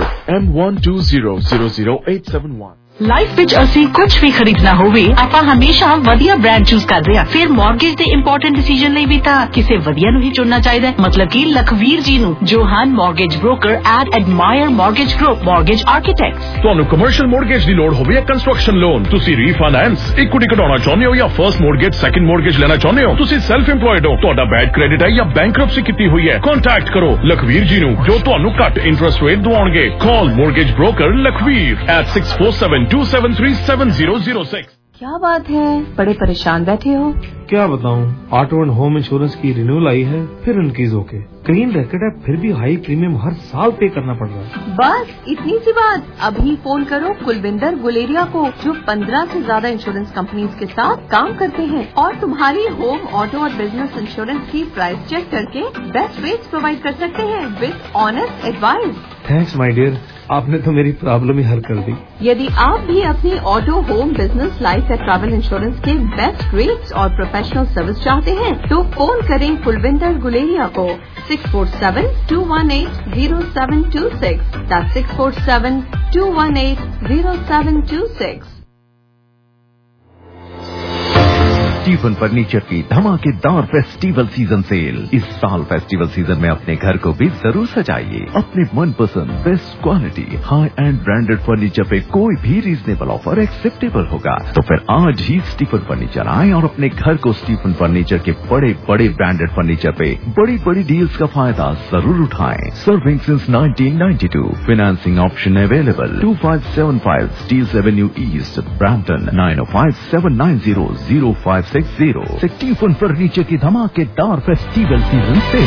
M12000871. Life ਵਿੱਚ ਅਸੀਂ ਕੁਝ ਵੀ ਖਰੀਦਣਾ ਹੋਵੇ ਆਪਾਂ ਹਮੇਸ਼ਾ ਵਧੀਆ brand choose ਕਰਦੇ ਆ। ਫਿਰ ਮਾਰਗੇਜ ਦੇ ਇੰਪੋਰਟੈਂਟ ਡਿਸੀਜਨ ਲਈ ਵੀ ਤਾਂ ਕਿਸੇ ਵਧੀਆ ਨੂੰ ਹੀ ਚੁਣਨਾ ਚਾਹੀਦਾ ਹੈ। ਮਤਲਬ ਕਿ ਲਖਵੀਰ ਜੀ ਨੂੰ ਜੋ ਹਨ mortgage broker at admire mortgage group mortgage architects. ਤੁਹਾਨੂੰ ਕਮਰਸ਼ੀਅਲ ਮਾਰਗੇਜ ਦੀ ਲੋੜ ਹੋਵੇ ਜਾਂ ਕੰਸਟਰਕਸ਼ਨ ਲੋਨ, ਤੁਸੀਂ ਰੀਫਾਈਨਾਂਸ, ਇਕੁਇਟੀ ਕਢਾਉਣਾ ਚਾਹੁੰਦੇ ਹੋ ਜਾਂ ਫਰਸਟ ਮਾਰਗੇਜ, ਸੈਕੰਡ ਮਾਰਗੇਜ ਲੈਣਾ ਚਾਹੁੰਦੇ ਹੋ, ਤੁਸੀਂ ਸੈਲਫ ਇੰਪਲੋਇਡ ਹੋ, ਤੁਹਾਡਾ ਬੈਡ ਕ੍ਰੈਡਿਟ ਹੈ ਜਾਂ ਬੈਂਕਰਪਸੀ ਕੀਤੀ ਹੋਈ ਹੈ, ਕੰਟੈਕਟ ਕਰੋ ਲਖਵੀਰ ਜੀ ਨੂੰ ਜੋ ਤੁਹਾਨੂੰ ਘੱਟ ਇੰਟਰਸਟ ਰੇਟ ਦਵਾਉਣਗੇ। Call mortgage broker Lakhvir at 647-273-7006। क्या बात है, बड़े परेशान बैठे हो? क्या बताऊं, ऑटो एंड होम इंश्योरेंस की रिन्यूअल आई है, फिर इनक्रीज होके क्लीन रैकेट है, फिर भी हाई प्रीमियम हर साल पे करना पड़ रहा है। बस इतनी सी बात, अभी फोन करो कुलविंदर गुलेरिया को जो 15 से ज्यादा इंश्योरेंस कंपनीज के साथ काम करते हैं और तुम्हारी होम, ऑटो और बिजनेस इंश्योरेंस की प्राइस चेक करके बेस्ट रेट्स प्रोवाइड कर सकते हैं with honest advice. Thanks my dear, आपने तो मेरी प्रॉब्लम ही हल कर दी। यदि आप भी अपनी ऑटो, होम, बिजनेस, लाइफ या ट्रैवल इंश्योरेंस के बेस्ट रेट्स और प्रोफेशनल सर्विस चाहते हैं तो फोन करें कुलविंदर गुलेरिया को 647-218-0726। That's 647-218-0726। स्टीफन फर्नीचर की धमाकेदार फेस्टिवल सीजन सेल। इस साल फेस्टिवल सीजन में अपने घर को भी जरूर सजाइए अपने मनपसंद best quality high end branded furniture पे कोई भी रीजनेबल ऑफर एक्सेप्टेबल होगा। तो फिर आज ही स्टीफन फर्नीचर आए और अपने घर को स्टीफन फर्नीचर के बड़े बड़े ब्रांडेड फर्नीचर पे बड़ी बड़ी डील्स का फायदा जरूर उठाएं। Serving since 1992, financing option available. 2575 Steeles avenue east, Brampton 9057900560। Stephen furniture की धमाकेदार फेस्टिवल सीजन से।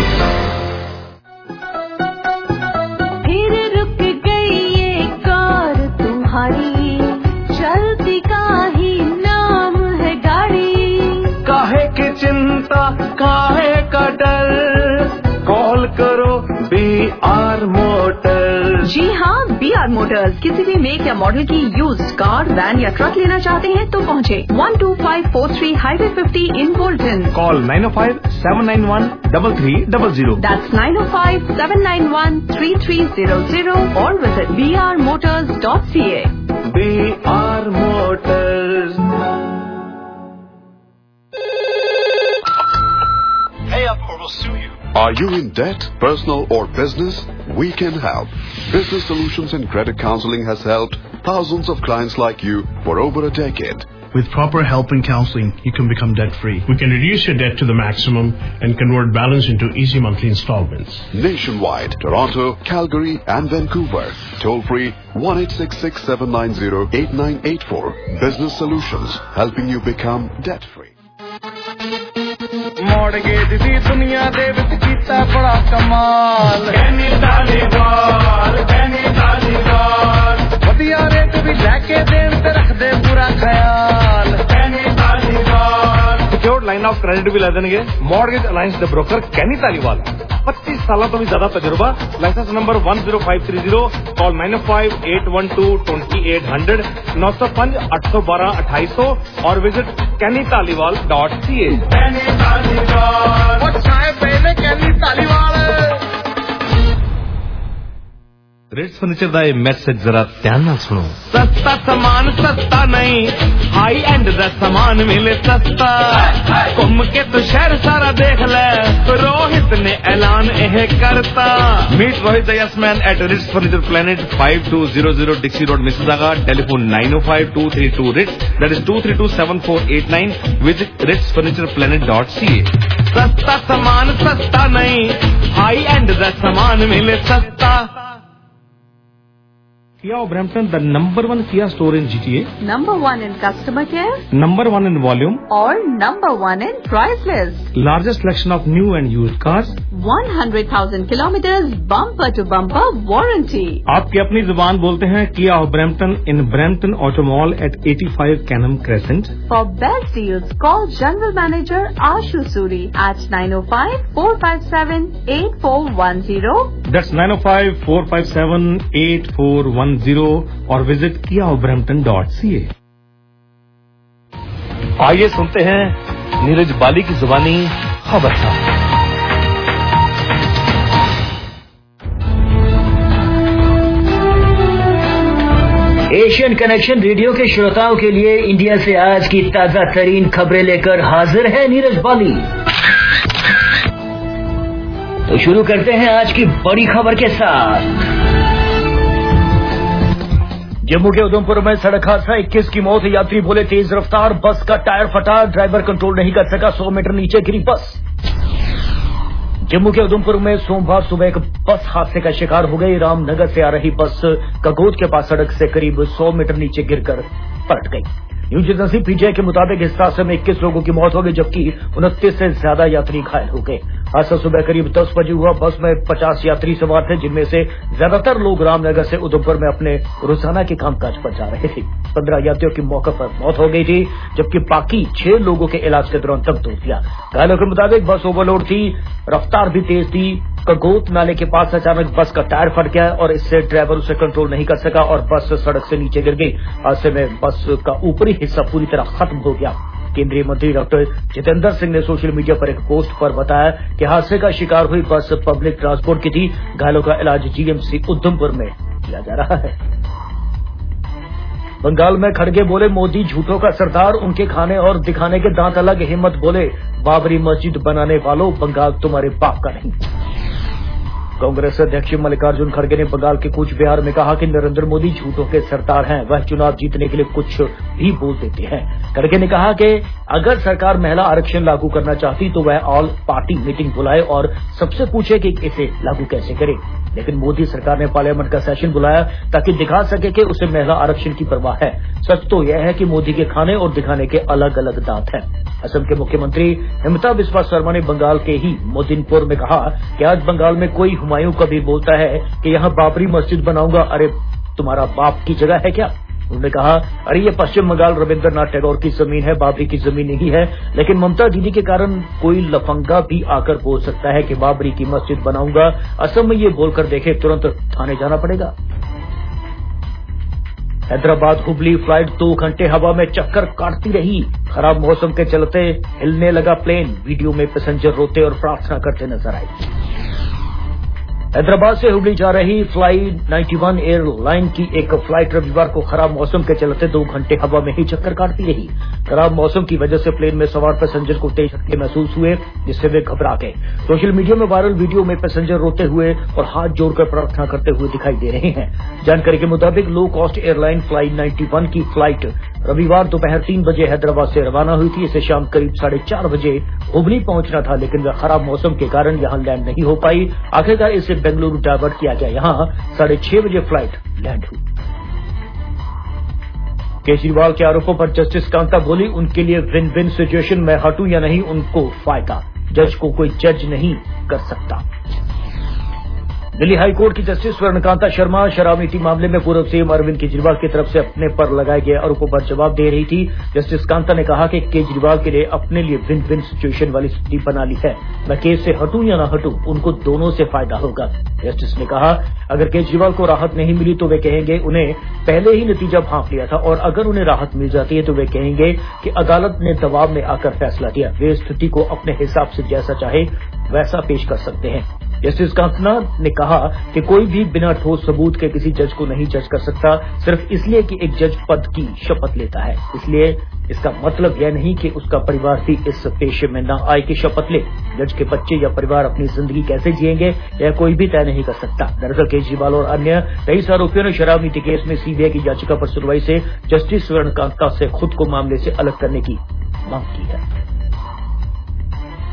फिर रुक गई ये कार तुम्हारी, चलती का ही नाम है गाड़ी। काहे की चिंता, काहे का डर, कॉल करो BR मोटर्स। जी हाँ, BR मोटर्स। किसी भी मेक या मॉडल की यूज्ड कार, वैन या ट्रक लेना चाहते हैं तो पहुँचे 12543 highway 50 in Bolton. Call 905-791-3300। That's 905-791-3300 or visit brmotors.ca. BR Motors. Pay up or we'll sue you. Are you in debt, personal or business? We can help. Business Solutions and Credit Counseling has helped thousands of clients like you for over a decade. With proper help and counseling, you can become debt-free. We can reduce your debt to the maximum and convert balance into easy monthly installments. Nationwide, Toronto, Calgary and Vancouver. Toll free 1-866-790-8984. Business Solutions, helping you become debt-free. Mortgage ਦੀ ਦੁਨੀਆ ਦੇ ਵਿੱਚ ਕੀਤਾ ਬੜਾ ਕਮਾਲ। ਕੈਨੀ ਧਾਲੀਵਾਲ, ਕੈਨੀ ਧਾਲੀਵਾਲ, ਵਧੀਆ rate ਵੀ ਲੈ ਕੇ ਦੇਣ ਤੇ ਰੱਖਦੇ ਪੂਰਾ ਖਿਆਲ। Kenny Dhaliwal secured line of credit ਵੀ ਲੈ ਦੇਣਗੇ। ਮੌਰਗੇਜ ਅਲਾਈਅੰਸ ਦੇ ਬ੍ਰੋਕਰ ਕੈਨੀ ਧਾਲੀਵਾਲ। 25 ਸਾਲਾਂ ਤੋਂ ਵੀ ਜ਼ਿਆਦਾ ਤਜਰਬਾ। Licence number 10530। ਕਾਲ 905-812-2800 905-812-2800 और विजिट kennytaliwal.ca। रेट्स फर्नीचर का यह मैसेज जरा ध्यान ना सुनो। सस्ता सामान सस्ता नहीं, हाई एंड दा सामान मिले सस्ता। घूम के तो शहर सारा देख ले, रोहित ने ऐलान यह करता। मीट रोहित यसमैन at Rits furniture planet 5200 Dixie road Mississauga. Telephone 905-232 Rits, that is 232-7489। Visit ritsfurnitureplanet.ca। सस्ता सामान सस्ता नहीं, हाई एंड दा सामान मिले सस्ता। Kia of Brampton, the #1 Kia store in GTA, #1 in customer care, #1 in volume, और #1 in price list. largest selection of new and used cars. 100,000 kilometers bumper to bumper warranty. आपकी अपनी जुबान बोलते हैं Kia of Brampton in Brampton Auto Mall at 85 Canham Crescent. For best deals, call General Manager Ashu Suri at 905-457-8410. That's 905-457-8410 और visit kiaofbrampton.ca. आइए सुनते हैं नीरज बाली की जुबानी खबरदार। एशियन कनेक्शन रेडियो के श्रोताओं के लिए इंडिया से आज की ताजा तरीन खबरें लेकर हाजिर है नीरज बाली। तो शुरू करते हैं आज की बड़ी खबर के साथ। जम्मू के उधमपुर में सड़क हादसा, 21 की मौत, यात्री बोले तेज रफ्तार, बस का टायर फटा, ड्राइवर कंट्रोल नहीं कर सका, 100 मीटर नीचे गिरी बस। जम्मू के उधमपुर में सोमवार सुबह एक बस हादसे का शिकार हो गई। रामनगर से आ रही बस कगोद के पास सड़क से करीब 100 मीटर नीचे गिरकर पलट गई। न्यूज एजेंसी पीटीआई के मुताबिक इस हादसे में 21 लोगों की मौत हो गई, जबकि 29 से ज्यादा यात्री घायल हो गए। हादसा सुबह करीब 10 बजे हुआ। बस में 50 यात्री सवार थे, जिनमें से ज्यादातर लोग रामनगर से उधमपुर में अपने रोजाना के कामकाज पर जा रहे थे। 15 यात्रियों की मौके पर मौत हो गई थी, जबकि बाकी 6 लोगों के इलाज के दौरान दम तोड़ दिया। घायलों के मुताबिक बस ओवरलोड थी, रफ्तार भी तेज थी। कगोत नाले के पास अचानक बस का टायर फट गया और इससे ड्राइवर उसे कंट्रोल नहीं कर सका और बस सड़क से नीचे गिर गई। हादसे में बस का ऊपरी हिस्सा पूरी तरह खत्म हो गया। केंद्रीय मंत्री डॉक्टर जितेंद्र सिंह ने सोशल मीडिया पर एक पोस्ट पर बताया कि हादसे का शिकार हुई बस पब्लिक ट्रांसपोर्ट की थी। घायलों का इलाज जीएमसी उधमपुर में किया जा रहा है। बंगाल में खड़गे बोले मोदी झूठों का सरदार, उनके खाने और दिखाने के दांत अलग। हिम्मत बोले बाबरी मस्जिद बनाने वालों, बंगाल तुम्हारे बाप का नहीं। कांग्रेस अध्यक्ष मल्लिकार्जुन खड़गे ने बंगाल के कूच बिहार में कहा कि नरेंद्र मोदी झूठों के सरदार हैं, वह चुनाव जीतने के लिए कुछ भी बोल देते हैं। खड़गे ने कहा कि अगर सरकार महिला आरक्षण लागू करना चाहती तो वह ऑल पार्टी मीटिंग बुलाए और सबसे पूछे कि इसे लागू कैसे करे। लेकिन मोदी सरकार ने पार्लियामेंट का सेशन बुलाया ताकि दिखा सके कि उसे महिला आरक्षण की परवाह है। सच तो यह है कि मोदी के खाने और दिखाने के अलग अलग दांत हैं। असम के मुख्यमंत्री हिमंता बिस्वा शर्मा ने बंगाल के ही मोदिनपुर में कहा कि आज बंगाल में कोई हुमायूं कभी बोलता है कि यहाँ बाबरी मस्जिद बनाऊंगा, अरे तुम्हारा बाप की जगह है क्या। उन्होंने कहा अरे ये पश्चिम बंगाल रविंद्रनाथ टैगोर की जमीन है, बाबरी की जमीन नहीं है। लेकिन ममता दीदी के कारण कोई लफंगा भी आकर बोल सकता है कि बाबरी की मस्जिद बनाऊंगा। असम में ये बोलकर देखे, तुरंत थाने जाना पड़ेगा। हैदराबाद हुबली फ्लाइट 2 घंटे हवा में चक्कर काटती रही। खराब मौसम के चलते हिलने लगा प्लेन। वीडियो में पैसेंजर रोते और प्रार्थना करते नजर आए। हैदराबाद से हुबली जा रही फ्लाइट 91 एयरलाइन की एक फ्लाइट रविवार को खराब मौसम के चलते 2 घंटे हवा में ही चक्कर काटती रही। खराब मौसम की वजह से प्लेन में सवार पैसेंजर को तेज झटके महसूस हुए, जिससे वे घबरा गए। सोशल मीडिया में वायरल वीडियो में पैसेंजर रोते हुए और हाथ जोड़कर प्रार्थना करते हुए दिखाई दे रहे हैं। जानकारी के मुताबिक लो कॉस्ट एयरलाइन फ्लाइट 91 की फ्लाइट रविवार दोपहर 3 बजे हैदराबाद से रवाना हुई थी। इसे शाम करीब 4:30 बजे हुबली पहुंचना था, लेकिन वह खराब मौसम के कारण यहां लैंड नहीं हो पाई। आखिरकार इसे बेंगलुरु डाइवर्ट किया गया। यहां 6:30 बजे फ्लाइट लैंड हुई। केजरीवाल के आरोपों पर जस्टिस कांता बोली उनके लिए विन विन सिचुएशन, मैं हटूं या नहीं उनको फायदा, जज को कोई जज नहीं कर सकता। दिल्ली हाईकोर्ट की जस्टिस स्वर्णकांता शर्मा शराब नीति मामले में पूर्व सीएम अरविंद केजरीवाल की तरफ से अपने पर लगाए गए आरोपों पर जवाब दे रही थी। जस्टिस कांता ने कहा कि केजरीवाल के लिए अपने लिए विन विन सिचुएशन वाली स्थिति बना ली है। मैं केस से हटूं या न हटूं, उनको दोनों से फायदा होगा। जस्टिस ने कहा अगर केजरीवाल को राहत नहीं मिली तो वे कहेंगे उन्हें पहले ही नतीजा भांप लिया था, और अगर उन्हें राहत मिल जाती है तो वे कहेंगे कि अदालत ने दबाव में आकर फैसला दिया। वे स्थिति को अपने हिसाब से जैसा चाहे वैसा पेश कर सकते हैं। जस्टिस कांता ने कहा कि कोई भी बिना ठोस सबूत के किसी जज को नहीं जज कर सकता, सिर्फ इसलिए कि एक जज पद की शपथ लेता है। इसलिए इसका मतलब यह नहीं कि उसका परिवार भी इस पेशे में न आए कि शपथ ले। जज के बच्चे या परिवार अपनी जिंदगी कैसे जिएंगे यह कोई भी तय नहीं कर सकता। दरअसल केजरीवाल और अन्य 23 आरोपियों ने शराब नीति केस में सीबीआई की याचिका पर सुनवाई से जस्टिस स्वर्णकांता से खुद को मामले से अलग करने की मांग की है।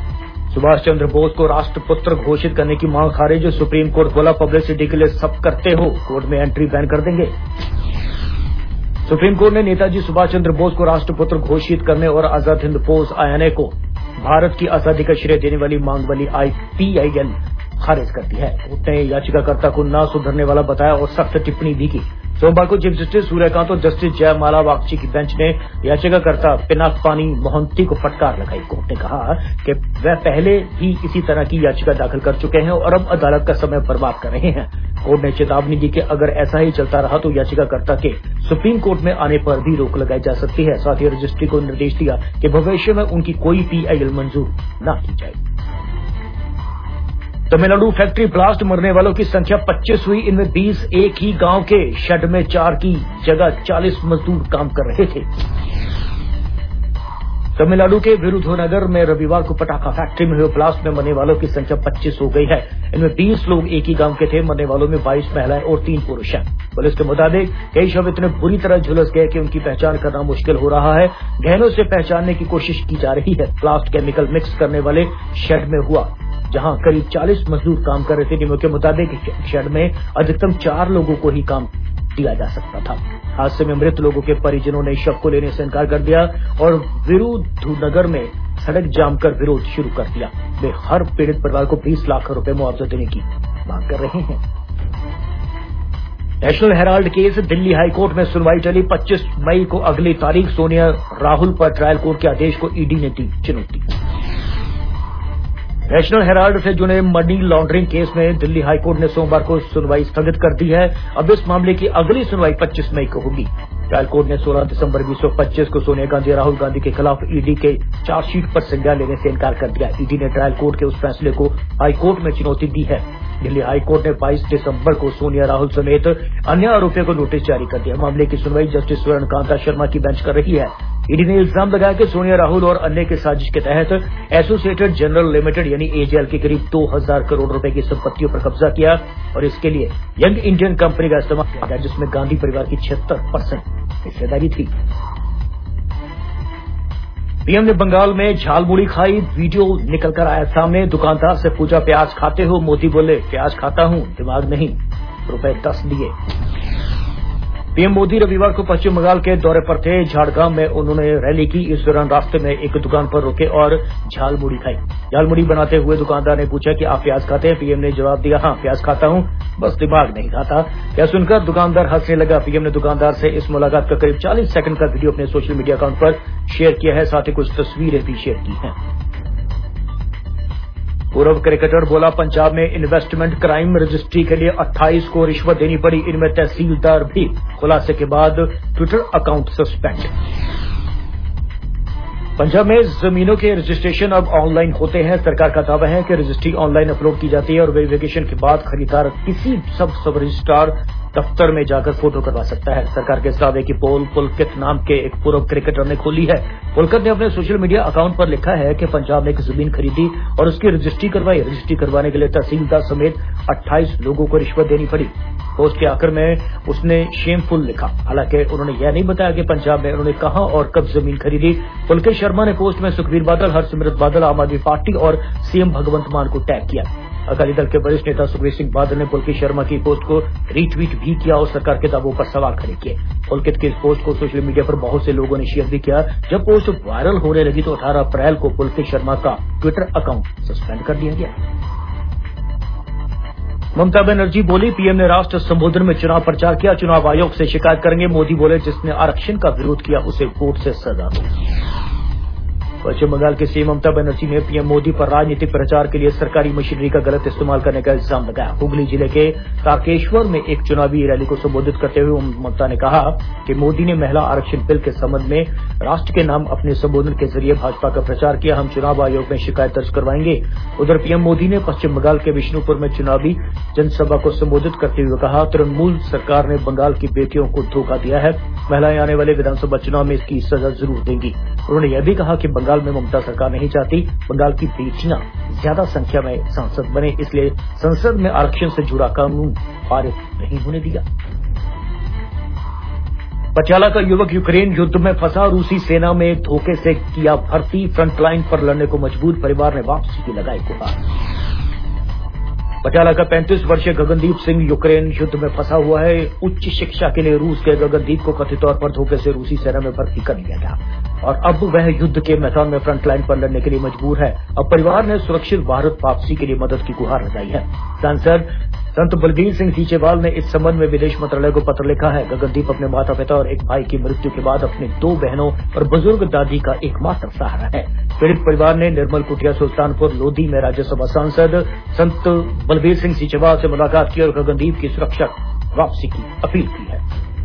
सुभाष चंद्र बोस को राष्ट्रपुत्र घोषित करने की मांग खारिज। सुप्रीम कोर्ट बोला पब्लिसिटी के लिए सब करते हो, कोर्ट में एंट्री बैन कर देंगे। सुप्रीम कोर्ट ने नेताजी सुभाष चंद्र बोस को राष्ट्रपुत्र घोषित करने और आजाद हिंद फौज आईएनए को भारत की आजादी का श्रेय देने वाली मांग वाली IPIL खारिज कर दी है। कोर्ट ने याचिकाकर्ता को न सुधरने वाला बताया और सख्त टिप्पणी भी की। सोमवार को चीफ जस्टिस सूर्यकांत और जस्टिस जयमाला बागची की बेंच ने याचिकाकर्ता पिनाकपानी मोहंती को फटकार लगाई। कोर्ट ने कहा कि वह पहले ही इसी तरह की याचिका दाखिल कर चुके हैं और अब अदालत का समय बर्बाद कर रहे हैं। कोर्ट ने चेतावनी दी कि अगर ऐसा ही चलता रहा तो याचिकाकर्ता के सुप्रीम कोर्ट में आने पर भी रोक लगाई जा सकती है। साथ ही रजिस्ट्री को निर्देश दिया कि भविष्य में उनकी कोई PIL मंजूर न की जाए। तमिलनाडु फैक्ट्री ब्लास्ट, मरने वालों की संख्या 25 हुई। इनमें 20 एक ही गांव के शेड में 4 की जगह 40 मजदूर काम कर रहे थे। तमिलनाडु के विरुधुनगर में रविवार को पटाखा फैक्ट्री में हुए ब्लास्ट में मरने वालों की संख्या 25 हो गई है। इनमें 20 लोग एक ही गांव के थे। मरने वालों में 22 महिलाएं और 3 पुरुष हैं। पुलिस के मुताबिक कई शव इतने बुरी तरह झुलस गए कि उनकी पहचान करना मुश्किल हो रहा है। गहनों से पहचानने की कोशिश की जा रही है। ब्लास्ट केमिकल मिक्स करने वाले शेड में हुआ, जहां करीब 40 मजदूर काम कर रहे थे। नियमों के मुताबिक शेड में अधिकतम 4 लोगों को ही काम दिया जा सकता था। हादसे में मृत लोगों के परिजनों ने शव को लेने से इनकार कर दिया और विरुधुनगर में सड़क जाम कर विरोध शुरू कर दिया। वे हर पीड़ित परिवार को 20 लाख रुपए मुआवजा देने की मांग कर रहे हैं। National herald case, Delhi high court में सुनवाई चली। 25 मई को अगली तारीख। सोनिया राहुल पर ट्रायल कोर्ट के आदेश को ईडी ने दी चुनौती। नेशनल हेराल्ड से जुड़े मनी लॉन्ड्रिंग केस में दिल्ली हाईकोर्ट ने सोमवार को सुनवाई स्थगित कर दी है। अब इस मामले की अगली सुनवाई 25 मई को होगी। ट्रायल कोर्ट ने 16 दिसंबर 2025 को सोनिया गांधी, राहुल गांधी के खिलाफ ईडी के चार्जशीट पर संज्ञान लेने से इनकार कर दिया। ईडी ने ट्रायल कोर्ट के उस फैसले को हाईकोर्ट में चुनौती दी है। दिल्ली हाईकोर्ट ने 22 दिसंबर को सोनिया राहुल समेत अन्य आरोपियों को नोटिस जारी कर दिया। मामले की सुनवाई जस्टिस स्वर्णकांता शर्मा की बेंच कर रही है। ईडी ने इल्जाम लगाया कि सोनिया राहुल और अन्य की साजिश के तहत एसोसिएटेड जनरल लिमिटेड यानी AJL की करीब 2000 करोड़ रुपए की संपत्तियों पर कब्जा किया और इसके लिए यंग इंडियन कंपनी का इस्तेमाल किया गया, जिसमें गांधी परिवार की 76% हिस्सेदारी थी। पीएम ने बंगाल में झालमुड़ी खाई, वीडियो निकलकर आया सामने। दुकानदार से पूछा प्याज खाते हो? मोदी बोले प्याज खाता हूं, दिमाग नहीं। रुपए 10 दिए। पीएम मोदी रविवार को पश्चिम बंगाल के दौरे पर थे। झाड़ग्राम में उन्होंने रैली की। इस दौरान रास्ते में एक दुकान पर रुके और झालमुड़ी खाई। झालमुड़ी बनाते हुए दुकानदार ने पूछा कि आप प्याज खाते हैं? पीएम ने जवाब दिया, हाँ प्याज खाता हूं, बस दिमाग नहीं खाता। यह सुनकर दुकानदार हंसने लगा। पीएम ने दुकानदार से इस मुलाकात का करीब 40 सेकंड का वीडियो अपने सोशल मीडिया अकाउंट पर शेयर किया है। साथ ही कुछ तस्वीरें भी शेयर की हैं। पूर्व क्रिकेटर बोला पंजाब में इन्वेस्टमेंट क्राइम रजिस्ट्री के लिए 28 को रिश्वत देनी पड़ी। इनमें तहसीलदार भी। खुलासे के बाद ट्विटर अकाउंट सस्पेंड। पंजाब में जमीनों के रजिस्ट्रेशन अब ऑनलाइन होते हैं। सरकार का दावा है कि रजिस्ट्री ऑनलाइन अपलोड की जाती है और वेरिफिकेशन के बाद खरीदार किसी सब रजिस्ट्रार दफ्तर में जाकर फोटो करवा सकता है। सरकार के इस दावे की पोल पुलकित नाम के एक पूर्व क्रिकेटर ने खोली है। पुलकित ने अपने सोशल मीडिया अकाउंट पर लिखा है कि पंजाब ने एक जमीन खरीदी और उसकी रजिस्ट्री करवाई। रजिस्ट्री करवाने के लिए तहसीलदार समेत 28 लोगों को रिश्वत देनी पड़ी। पोस्ट के आखिर में उसने शेमफुल लिखा। हालांकि उन्होंने यह नहीं बताया कि पंजाब में उन्होंने कहां और कब जमीन खरीदी। पुलकित शर्मा ने पोस्ट में सुखबीर बादल, हरसिमरत बादल, आम आदमी पार्टी और सीएम भगवंत मान को टैग किया। अकाली दल के वरिष्ठ नेता सुखबीर सिंह बादल ने पुलकित शर्मा की पोस्ट को रीट्वीट भी किया और सरकार के दावों पर सवाल खड़े किए। पुलकित की इस पोस्ट को सोशल मीडिया पर बहुत से लोगों ने शेयर भी किया। जब पोस्ट वायरल होने लगी तो 18 अप्रैल को पुलकित शर्मा का ट्विटर अकाउंट सस्पेंड कर दिया गया। ममता बनर्जी बोली पीएम ने राष्ट्र संबोधन में चुनाव प्रचार किया। चुनाव आयोग से शिकायत करेंगे। मोदी बोले जिसने आरक्षण का विरोध किया उसे कोर्ट से सजा दो। पश्चिम बंगाल के सीएम ममता बनर्जी ने पीएम मोदी पर राजनीतिक प्रचार के लिए सरकारी मशीनरी का गलत इस्तेमाल करने का इल्जाम लगाया। हुगली जिले के तारकेश्वर में एक चुनावी रैली को संबोधित करते हुए ममता ने कहा कि मोदी ने महिला आरक्षण बिल के संबंध में राष्ट्र के नाम अपने संबोधन के जरिए भाजपा का प्रचार किया। हम चुनाव आयोग में शिकायत दर्ज करवाएंगे। उधर पीएम मोदी ने पश्चिम बंगाल के विष्णुपुर में चुनावी जनसभा को संबोधित करते हुए कहा तृणमूल सरकार ने बंगाल की बेटियों को धोखा दिया है। महिलाएं आने वाले विधानसभा चुनाव में इसकी सजा जरूर देंगी। उन्होंने यह भी कहा कि बंगाल में ममता सरकार नहीं चाहती बंगाल की बेटियां ज्यादा संख्या में सांसद बने, इसलिए संसद में आरक्षण से जुड़ा कानून पारित नहीं होने दिया। पटियाला का युवक यूक्रेन युद्ध में फंसा, रूसी सेना में धोखे से किया भर्ती, फ्रंटलाइन पर लड़ने को मजबूर, परिवार ने वापसी की लगाई गुहार। पटियाला का 35 वर्षीय गगनदीप सिंह यूक्रेन युद्ध में फंसा हुआ है। उच्च शिक्षा के लिए रूस के गगनदीप को कथित तौर पर धोखे से रूसी सेना में भर्ती कर लिया गया और अब वह युद्ध के मैदान में फ्रंटलाइन पर लड़ने के लिए मजबूर है। अब परिवार ने सुरक्षित भारत वापसी के लिए मदद की गुहार लगाई है। सांसद संत बलबीर सिंह सीचेवाल ने इस संबंध में विदेश मंत्रालय को पत्र लिखा है। गगनदीप अपने माता पिता और एक भाई की मृत्यु के बाद अपने 2 बहनों और बुजुर्ग दादी का एकमात्र सहारा है। पीड़ित परिवार ने निर्मल कुटिया सुल्तानपुर लोधी में राज्यसभा सांसद संत बलबीर सिंह सीचेवाल से मुलाकात की और गगनदीप की सुरक्षित वापसी की अपील की है।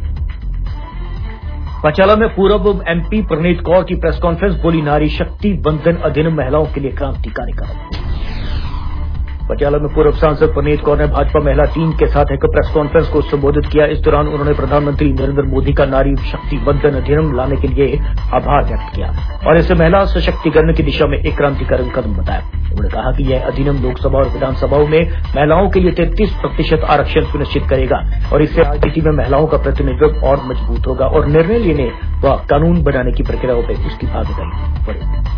पटियाला में पूर्व एमपी प्रणीत कौर की प्रेस कॉन्फ्रेंस, बोली नारी शक्ति बंधन अधिनियम महिलाओं के लिए क्रांतिकारी कदम। पटियाला में पूर्व सांसद प्रणीत कौर ने भाजपा महिला टीम के साथ एक प्रेस कॉन्फ्रेंस को संबोधित किया। इस दौरान उन्होंने प्रधानमंत्री नरेंद्र मोदी का नारी शक्ति बंधन अधिनियम लाने के लिए आभार व्यक्त किया और इसे महिला सशक्तिकरण की दिशा में एक क्रांतिकारी कदम बताया। उन्होंने कहा कि यह अधिनियम लोकसभा और विधानसभाओं में महिलाओं के लिए 33% आरक्षण सुनिश्चित करेगा और इससे राजनीति में महिलाओं का प्रतिनिधित्व और मजबूत होगा और निर्णय लेने व कानून बनाने की प्रक्रियाओं पर उसकी भागीदारी बढ़ेगी।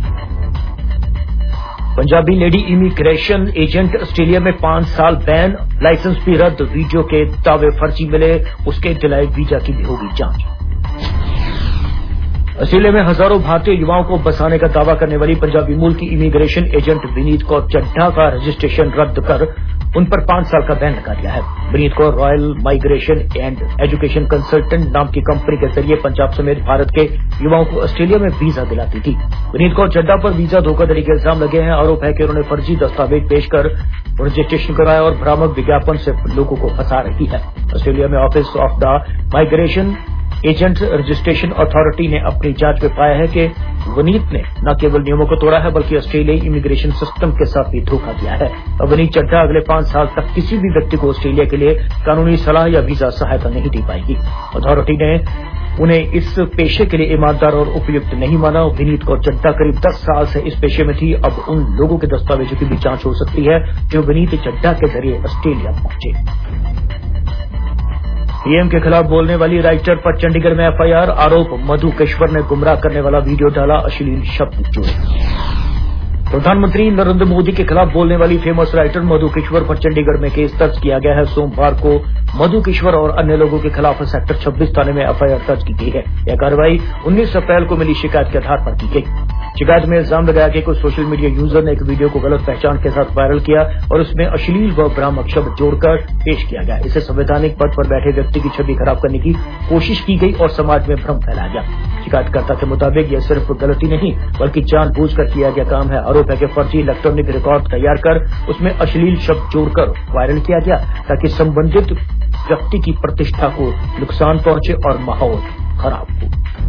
Punjabi lady immigration agent Australia में 5 साल बैन, लाइसेंस भी रद्द, वीडियो के दावे फर्जी मिले, उसके डिलाइड वीजा की भी होगी जांच। ऑस्ट्रेलिया में हजारों भारतीय युवाओं को बसाने का दावा करने वाली पंजाबी मूल की इमिग्रेशन एजेंट विनीत कौर चड्ढा का रजिस्ट्रेशन रद्द कर उन पर 5 साल का बैन लगा दिया है। Vineet Kaur royal migration and education consultant नाम की कंपनी के जरिए पंजाब समेत भारत के युवाओं को ऑस्ट्रेलिया में वीजा दिलाती थी। विनीत कौर चड्ढा पर वीजा धोखाधड़ी के इल्जाम लगे हैं। आरोप है कि उन्होंने फर्जी दस्तावेज पेश कर रजिस्ट्रेशन कराया और भ्रामक विज्ञापन से लोगों को फंसा रही है। ऑस्ट्रेलिया में office of the migration agent registration authority ने अपनी जांच में पाया है कि वनीत ने न केवल नियमों को तोड़ा है बल्कि ऑस्ट्रेलियाई इमिग्रेशन सिस्टम के साथ भी धोखा दिया है। अब वनीत चड्ढा अगले 5 साल तक किसी भी व्यक्ति को ऑस्ट्रेलिया के लिए कानूनी सलाह या वीजा सहायता नहीं दे पाएगी। अथॉरिटी ने उन्हें इस पेशे के लिए ईमानदार और उपयुक्त नहीं माना। विनीत कौर चड्ढा करीब 10 साल से इस पेशे में थी। अब उन लोगों के दस्तावेजों की भी जांच हो सकती है जो विनीत चड्ढा के जरिए ऑस्ट्रेलिया पहुंचे। पीएम के खिलाफ बोलने वाली राइटर पर चंडीगढ़ में एफआईआर, आरोप मधु किश्वर ने गुमराह करने वाला वीडियो डाला, अश्लील शब्द जोड़े। प्रधानमंत्री नरेंद्र मोदी के खिलाफ बोलने वाली फेमस राइटर मधु किश्वर पर चंडीगढ़ में केस दर्ज किया गया है। सोमवार को मधु किश्वर और अन्य लोगों के खिलाफ सेक्टर 26 थाने में एफआईआर दर्ज की गई है। यह कार्रवाई 19 अप्रैल को मिली शिकायत के आधार पर की गई। शिकायत में इल्जाम लगाया कि कुछ सोशल मीडिया यूजर ने एक वीडियो को गलत पहचान के साथ वायरल किया और उसमें अश्लील व भ्रामक शब्द जोड़कर पेश किया गया। इसे संवैधानिक पद पर बैठे व्यक्ति की छवि खराब करने की कोशिश की गई और समाज में भ्रम फैलाया गया। शिकायतकर्ता के मुताबिक यह सिर्फ गलती नहीं बल्कि जानबूझकर किया गया काम है। आरोप है कि फर्जी इलेक्ट्रॉनिक रिकॉर्ड तैयार कर उसमें अश्लील शब्द जोड़कर वायरल किया गया ताकि संबंधित व्यक्ति की प्रतिष्ठा को नुकसान पहुंचे और माहौल खराब हो।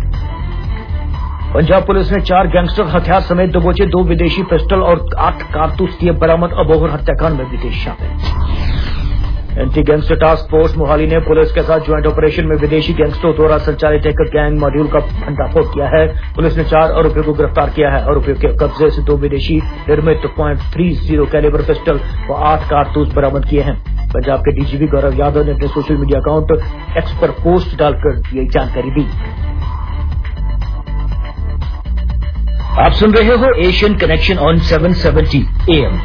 पंजाब पुलिस ने 4 गैंगस्टर हथियार समेत दबोचे, 2 विदेशी पिस्टल और 8 कारतूस किए बरामद। अबोहर हत्याकांड में विदेश शामिल। Anti gangster task force Mohali ने पुलिस के साथ ज्वाइंट ऑपरेशन में विदेशी गैंगस्टरों द्वारा संचालित एक गैंग मॉड्यूल का भंडाफोड़ किया है। पुलिस ने 4 आरोपियों को गिरफ्तार किया है। आरोपियों के कब्जे से 2 विदेशी निर्मित .30 कैलिबर पिस्टल व 8 कारतूस बरामद किए हैं। पंजाब के डीजीपी गौरव यादव ने अपने सोशल मीडिया अकाउंट एक्स पर पोस्ट डालकर ये जानकारी दी। आप सुन रहे हो एशियन कनेक्शन ऑन 770 AM।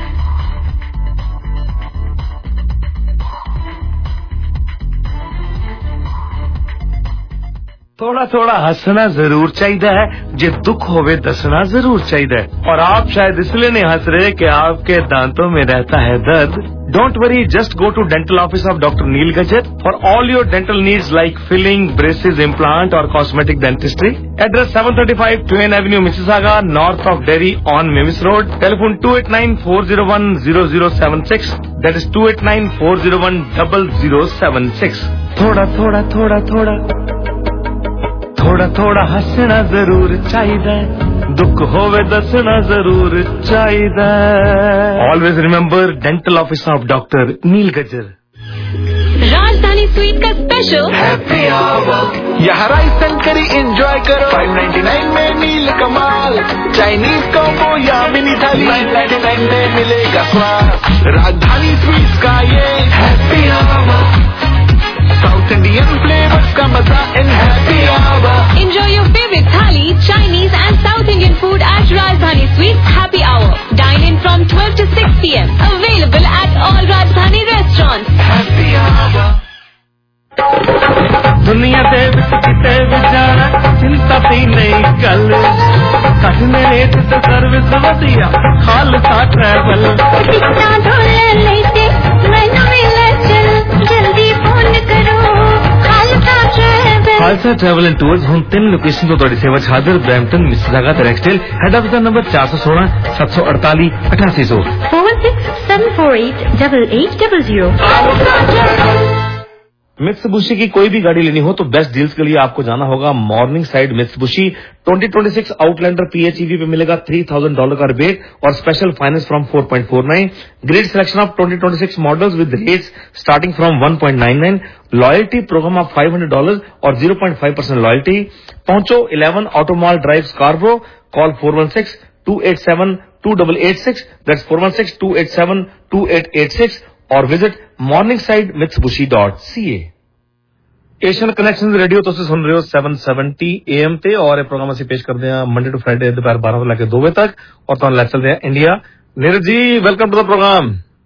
थोड़ा थोड़ा हंसना जरूर चाहिए है, जे दुख होवे दसना जरूर चाहिए। और आप शायद इसलिए नहीं हंस रहे कि आपके दांतों में रहता है दर्द। Don't worry, just go to dental office of doctor Neel Gajar for all your dental needs like filling, braces, implant और cosmetic dentistry. Address 735 Twain avenue, Mississauga, north of Derry on Mavis road. Telephone 2894010076, that is 2894010076। थोड़ा थोड़ा थोड़ा थोड़ा थोड़ा थोड़ा हंसना जरूर चाहिए, दुख होवे दसना जरूर चाहिए। Always remember dental office of doctor Neel Gajar. Rajdhani sweet का स्पेशल हैप्पी आवर, यहाँ राइस एंड करी एंजॉय करो 599 में नील कमाल। चाइनीज कॉम्बो या मिनी थाली 999 में मिलेगा स्वाद। राजधानी स्वीट का ये happy hour, south South Indian flavors का मजा in happy hour. Enjoy your favorite thali, Chinese and South Indian food at Rajdhani Sweets Happy Hour. Dine in from 12 to 6 p.m. Available at all Rajdhani restaurants. Happy hour. दुनिया दे विच किते भी जाना चिंता दी नहीं गल कटने रेट ते सर्विस वधिया खालसा ट्रैवल टिकटां ढोले लेते मैनू मिले चल जल्दी फोन करो Khalsa travel. Khalsa travel and tours हुण 3 लोकेशन तो तुहाडी सेवा च हाजिर ब्रैम्पटन मिसिसागा ते Rexdale head office number 416 748 8800 46748800। Mitsubishi की कोई भी गाड़ी लेनी हो तो बेस्ट डील्स के लिए आपको जाना होगा Morningside Mitsubishi. 2026 Outlander PHEV पे मिलेगा $3,000 का रिबेट और special finance from 4.49। Great selection of 2026 models with rates starting from 1.99। Loyalty program of $500 और 0.5% लॉयल्टी। पहुंचो 11 auto mall drive Scarborough. Call 416-287-2886 that's 416-287-2886 और visit morningside.mitsubishi.ca। Asian connection radio तुसीं सुन रहे हो 770 AM ते और ये प्रोग्राम ਅਸੀਂ पेश करते हैं मंडे टू फ्राइडे दोपहर 12 से लेकर 2 बजे तक और तुहानू ले चलते हैं India. Neeraj ji welcome to the program.